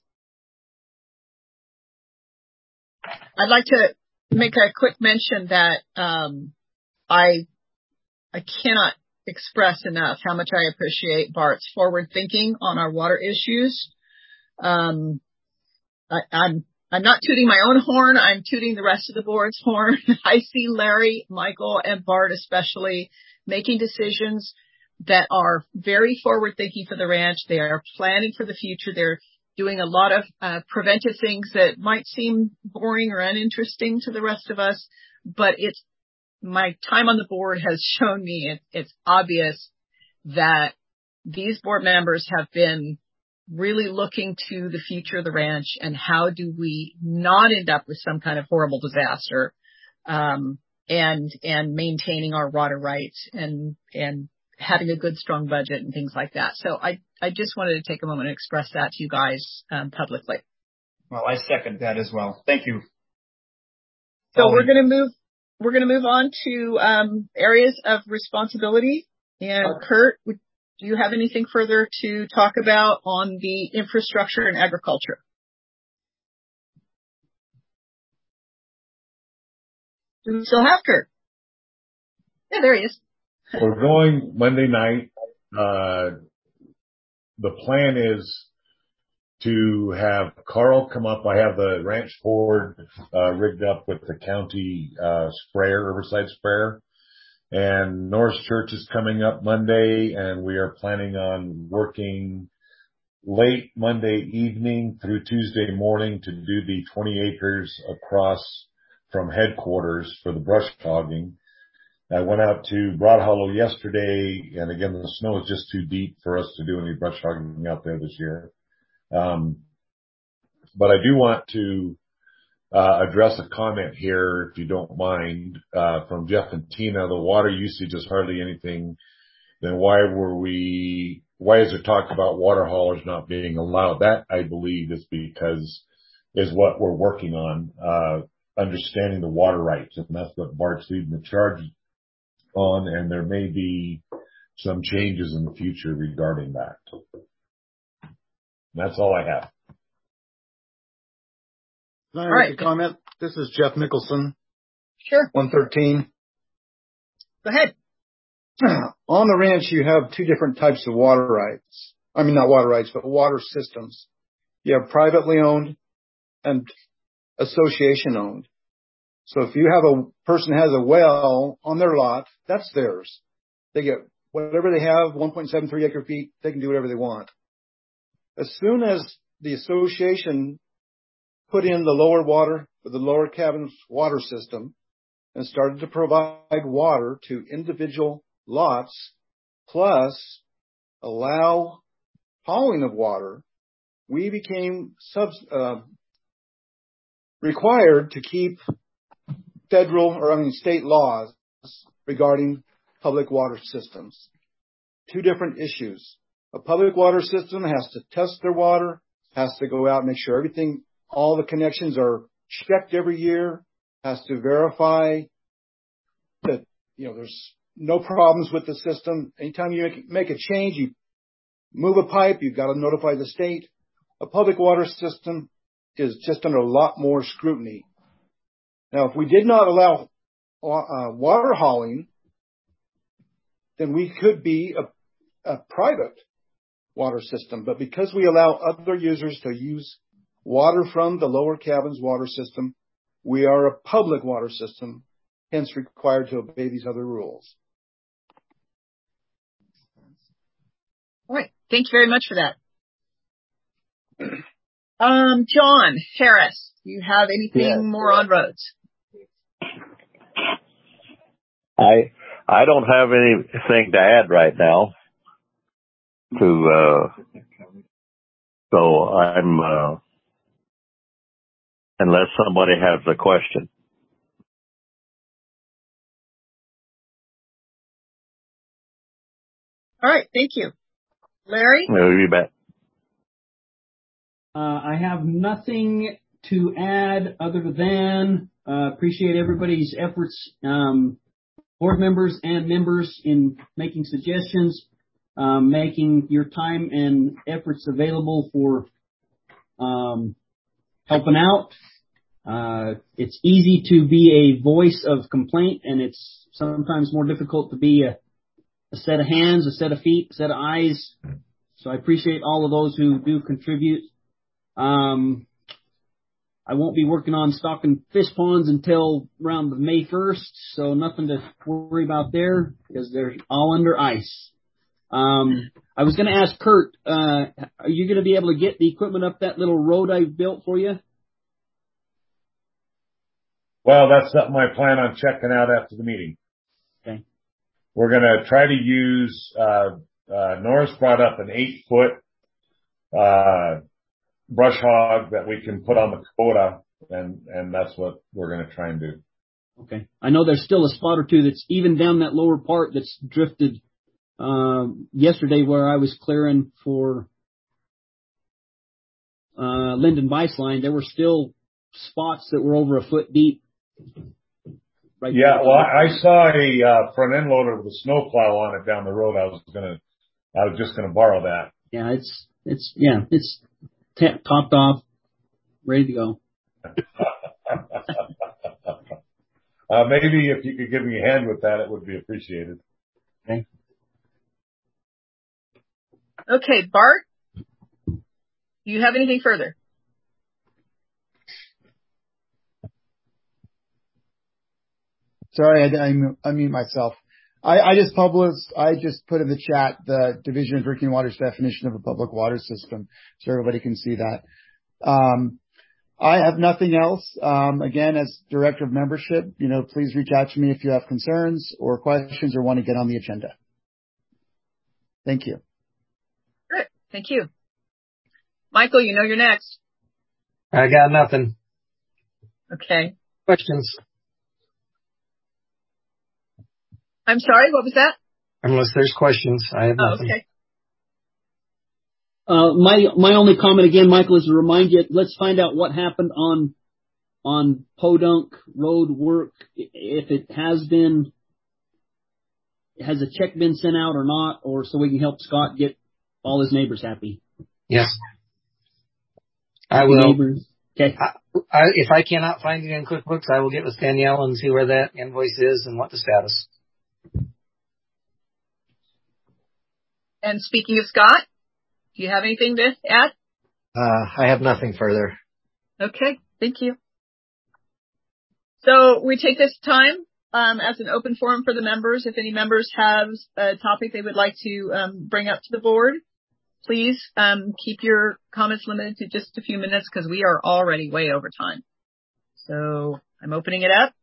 I'd like to make a quick mention that um, I I cannot express enough how much I appreciate Bart's forward thinking on our water issues. Um, I, I'm, I'm not tooting my own horn. I'm tooting the rest of the board's horn. I see Larry, Michael, and Bart especially making decisions that are very forward thinking for the ranch. They are planning for the future. They're doing a lot of uh, preventive things that might seem boring or uninteresting to the rest of us, but it's, my time on the board has shown me it, it's obvious that these board members have been really looking to the future of the ranch and how do we not end up with some kind of horrible disaster, um, and, and maintaining our water rights and, and having a good, strong budget and things like that. So I, I just wanted to take a moment and express that to you guys, um, publicly. Well, I second that as well. Thank you. So we're going to move we're going to move on to um, areas of responsibility. And Kurt, would, do you have anything further to talk about on the infrastructure and agriculture? Do we still have Kurt? Yeah, there he is. We're going Monday night. Uh, the plan is to have Carl come up. I have the Ranch Ford uh, rigged up with the county uh, sprayer, Riverside sprayer. And Norris Church is coming up Monday, and we are planning on working late Monday evening through Tuesday morning to do the twenty acres across from headquarters for the brush hogging. I went out to Broad Hollow yesterday, and again, the snow is just too deep for us to do any brush hogging out there this year. Um, but I do want to uh, address a comment here, if you don't mind, uh, from Jeff and Tina. The water usage is hardly anything. Then why were we, why is there talk about water haulers not being allowed? That, I believe, is because, is what we're working on, uh, understanding the water rights. And that's what Bart's leading the charge on. And there may be some changes in the future regarding that. That's all I have. Can I All make right. a comment? This is Jeff Nicholson. Sure. one thirteen. Go ahead. On the ranch, you have two different types of water rights. I mean, not water rights, but water systems. You have privately owned and association owned. So if you have a person has a well on their lot, that's theirs. They get whatever they have, one point seven three acre feet, they can do whatever they want. As soon as the association put in the lower water, the lower cabins water system and started to provide water to individual lots, plus allow hauling of water, we became sub, uh, required to keep federal or I mean state laws regarding public water systems. Two different issues. A public water system has to test their water, has to go out and make sure everything, all the connections are checked every year, has to verify that, you know, there's no problems with the system. Anytime you make, make a change, you move a pipe, you've got to notify the state. A public water system is just under a lot more scrutiny. Now, if we did not allow uh, water hauling, then we could be a, a private water system. But because we allow other users to use water from the lower cabins water system, we are a public water system, hence required to obey these other rules. All right. Thank you very much for that. Um, John Harris, do you have anything Yes. more on roads? I I don't have anything to add right now. To uh, so I'm uh, unless somebody has a question. All right. Thank you. Larry? No, you bet. Uh, I have nothing to add other than uh, appreciate everybody's efforts, um, board members and members, in making suggestions, um, making your time and efforts available for um, helping out. Uh, it's easy to be a voice of complaint, and it's sometimes more difficult to be a, a set of hands, a set of feet, a set of eyes. So I appreciate all of those who do contribute. Um, I won't be working on stocking fish ponds until around the May first, so nothing to worry about there because they're all under ice. Um, I was going to ask Kurt, uh, are you going to be able to get the equipment up that little road I built for you? Well, that's something I plan on checking out after the meeting. Okay. We're going to try to use, uh, uh, Norris brought up an eight foot, uh, brush hog that we can put on the Kubota, and, and that's what we're going to try and do. Okay. I know there's still a spot or two that's even down that lower part that's drifted, um, yesterday where I was clearing for, uh, Linden Vice Line. There were still spots that were over a foot deep. right. Yeah, well, I saw a uh, front end loader with a snowplow on it down the road. I was gonna, I was just gonna borrow that. Yeah, it's it's yeah, it's t- topped off, ready to go. uh, maybe if you could give me a hand with that, it would be appreciated. Okay. Okay, Bart, do you have anything further? Sorry, I, I, I mute myself. I, I just published, I just put in the chat the Division of Drinking Water's definition of a public water system so everybody can see that. Um, I have nothing else. Um, again, as Director of Membership, you know, please reach out to me if you have concerns or questions or want to get on the agenda. Thank you. Great. Thank you. Michael, you know you're next. I got nothing. Okay. Questions? I'm sorry, what was that? Unless there's questions, I have Oh, nothing. okay. Uh, my my only comment again, Michael, is to remind you. Let's find out what happened on on Podunk Road work. If it has been, has a check been sent out or not, or so we can help Scott get all his neighbors happy. Yes, I will. Neighbors. Okay. I, I, if I cannot find it in QuickBooks, I will get with Danielle and see where that invoice is and what the status. And speaking of Scott, do you have anything to add? Uh, I have nothing further. Okay, thank you. So we take this time um, as an open forum for the members. If any members have a topic they would like to um, bring up to the board, please um, keep your comments limited to just a few minutes because we are already way over time. So I'm opening it up.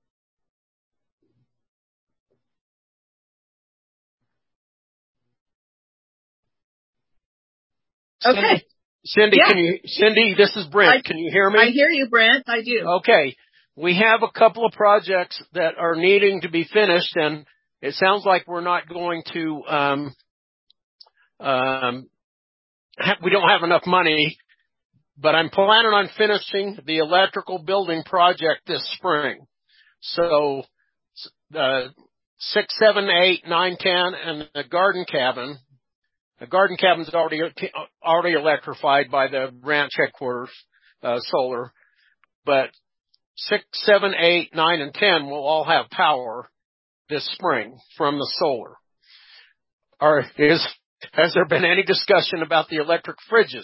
Okay. Cindy, yeah. can you, Cindy, this is Brent. I, can you hear me? I hear you, Brent. I do. Okay. We have a couple of projects that are needing to be finished, and it sounds like we're not going to, um, um, ha- we don't have enough money, but I'm planning on finishing the electrical building project this spring. So, uh, six, seven, eight, nine, ten, and the garden cabin. The garden cabin's already already electrified by the ranch headquarters uh, solar, but six, seven, eight, nine, and ten will all have power this spring from the solar. Or is has there been any discussion about the electric fridges?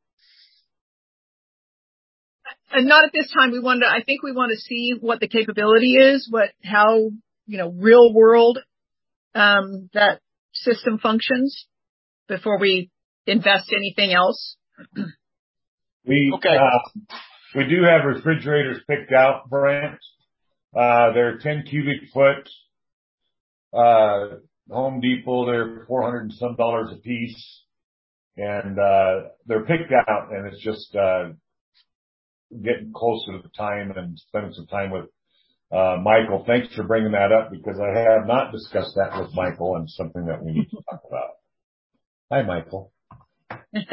And not at this time. We want to. I think we want to see what the capability is, what how you know real world um, that system functions, before we invest anything else. We, okay. uh, we do have refrigerators picked out, Brent. Uh, they're ten cubic foot, uh, Home Depot. They're four hundred and some dollars a piece. And, uh, they're picked out, and it's just, uh, getting closer to the time and spending some time with, uh, Michael. Thanks for bringing that up because I have not discussed that with Michael and something that we need to talk about. Hi, Michael. and,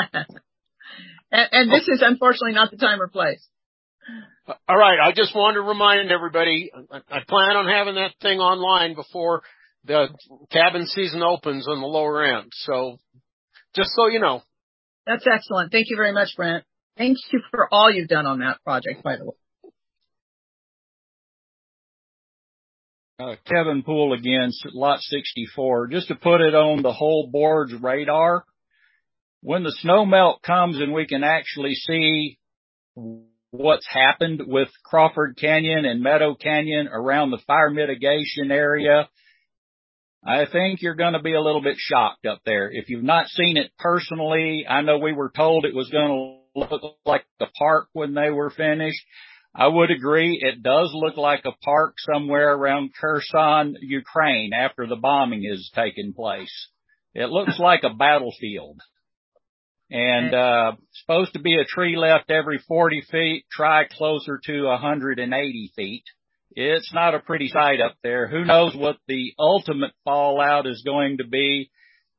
and this is unfortunately not the time or place. All right. I just wanted to remind everybody, I plan on having that thing online before the cabin season opens on the lower end. So just so you know. That's excellent. Thank you very much, Brent. Thank you for all you've done on that project, by the way. Uh, Kevin Poole again, lot sixty-four, just to put it on the whole board's radar. When the snow melt comes and we can actually see what's happened with Crawford Canyon and Meadow Canyon around the fire mitigation area, I think you're going to be a little bit shocked up there. If you've not seen it personally, I know we were told it was going to look like the park when they were finished. I would agree. It does look like a park somewhere around Kherson, Ukraine, after the bombing has taken place. It looks like a battlefield. And, uh, supposed to be a tree left every forty feet. Try closer to one hundred eighty feet. It's not a pretty sight up there. Who knows what the ultimate fallout is going to be.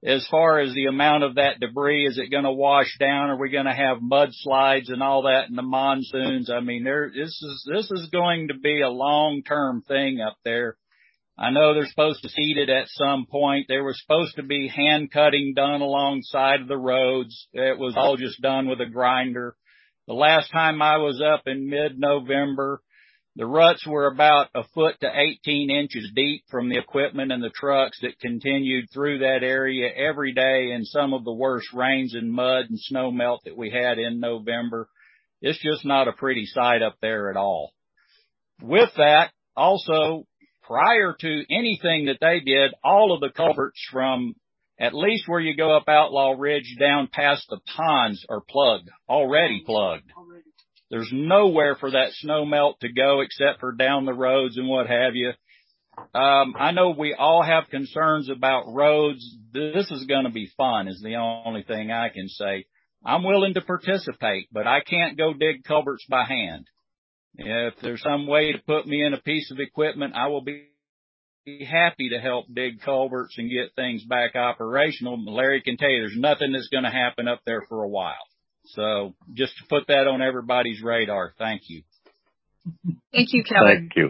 as far as the amount of that debris. Is it going to wash down? Are we going to have mudslides and all that in the monsoons? I mean, there, this is, this is going to be a long-term thing up there. I know they're supposed to seed it at some point. There was supposed to be hand cutting done alongside of the roads. It was all just done with a grinder. The last time I was up in mid-November, the ruts were about a foot to eighteen inches deep from the equipment and the trucks that continued through that area every day in some of the worst rains and mud and snow melt that we had in November. It's just not a pretty sight up there at all. With that, also, prior to anything that they did, all of the culverts from at least where you go up Outlaw Ridge down past the ponds are plugged, already plugged. There's nowhere for that snow melt to go except for down the roads and what have you. Um, I know we all have concerns about roads. This is going to be fun is the only thing I can say. I'm willing to participate, but I can't go dig culverts by hand. If there's some way to put me in a piece of equipment, I will be happy to help dig culverts and get things back operational. Larry can tell you there's nothing that's going to happen up there for a while. So just to put that on everybody's radar. Thank you. Thank you, Kevin. Thank you.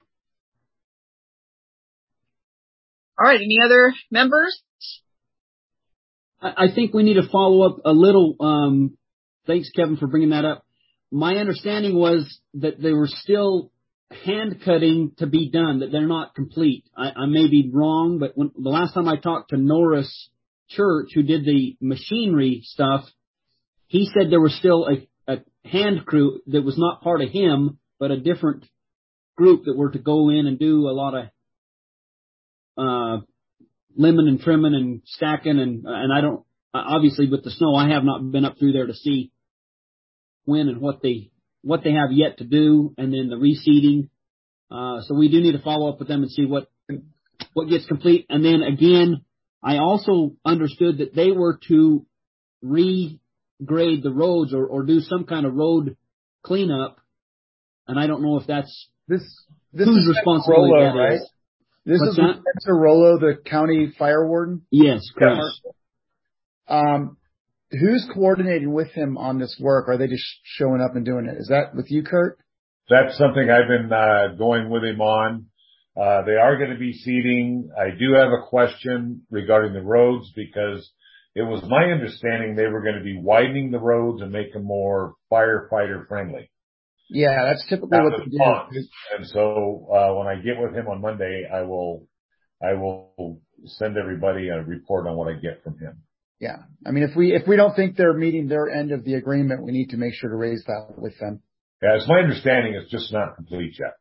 All right. Any other members? I, I think we need to follow up a little. Um, thanks, Kevin, for bringing that up. My understanding was that they were still hand cutting to be done, that they're not complete. I, I may be wrong, but when, the last time I talked to Norris Church, who did the machinery stuff, he said there was still a, a hand crew that was not part of him, but a different group that were to go in and do a lot of uh, limbing and trimming and stacking. And, and I don't, obviously with the snow, I have not been up through there to see when and what they what they have yet to do, and then the reseeding. Uh, so we do need to follow up with them and see what what gets complete. And then again, I also understood that they were to regrade the roads or, or do some kind of road cleanup. And I don't know if that's this, this whose is responsibility Rollo, that right? is. This What's is that? Spencer Rollo, the county fire warden. Yes, correct. Um, who's coordinating with him on this work? Are they just showing up and doing it? Is that with you, Kurt? That's something I've been uh, going with him on. Uh, they are going to be seeding. I do have a question regarding the roads because it was my understanding they were going to be widening the roads and make them more firefighter friendly. Yeah, that's typically what they do. And so uh, when I get with him on Monday, I will I will send everybody a report on what I get from him. Yeah. I mean, if we, if we don't think they're meeting their end of the agreement, we need to make sure to raise that with them. Yeah, it's my understanding it's just not complete yet.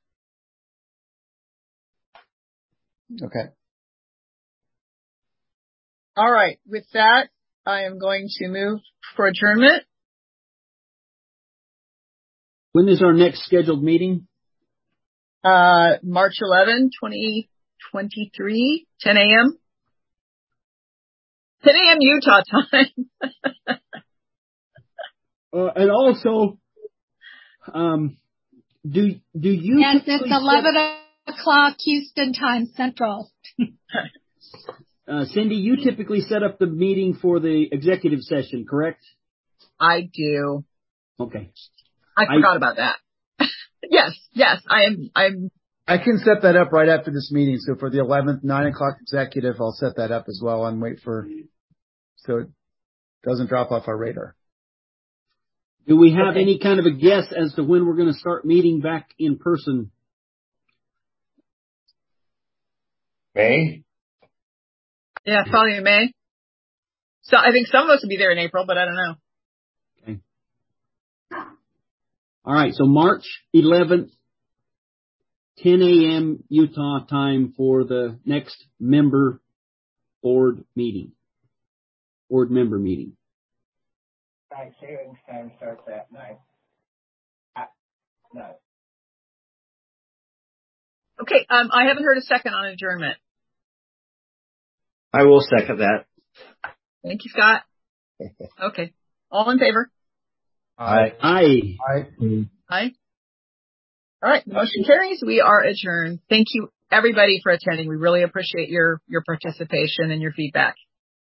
Okay. All right. With that, I am going to move for adjournment. When is our next scheduled meeting? Uh, March eleventh, twenty twenty-three, ten a.m. ten a.m. Utah time. uh, and also, um, do do you? Yes, it's eleven o'clock Houston time Central. uh, Cindy, you typically set up the meeting for the executive session, correct? I do. Okay. I forgot I, about that. yes, yes, I am. I'm. I can set that up right after this meeting. So for the eleventh, nine o'clock executive, I'll set that up as well and wait for, so it doesn't drop off our radar. Do we have okay. any kind of a guess as to when we're going to start meeting back in person? May? Yeah, probably in May. So I think some of us will be there in April, but I don't know. Okay. All right. So March eleventh, ten a.m. Utah time for the next member board meeting, board member meeting. Thanksgiving time starts that night. Uh, no. Okay, um, I haven't heard a second on adjournment. I will second that. Thank you, Scott. Okay. All in favor? Aye. Aye. Aye. Aye. All right. The motion carries. We are adjourned. Thank you, everybody, for attending. We really appreciate your, your participation and your feedback.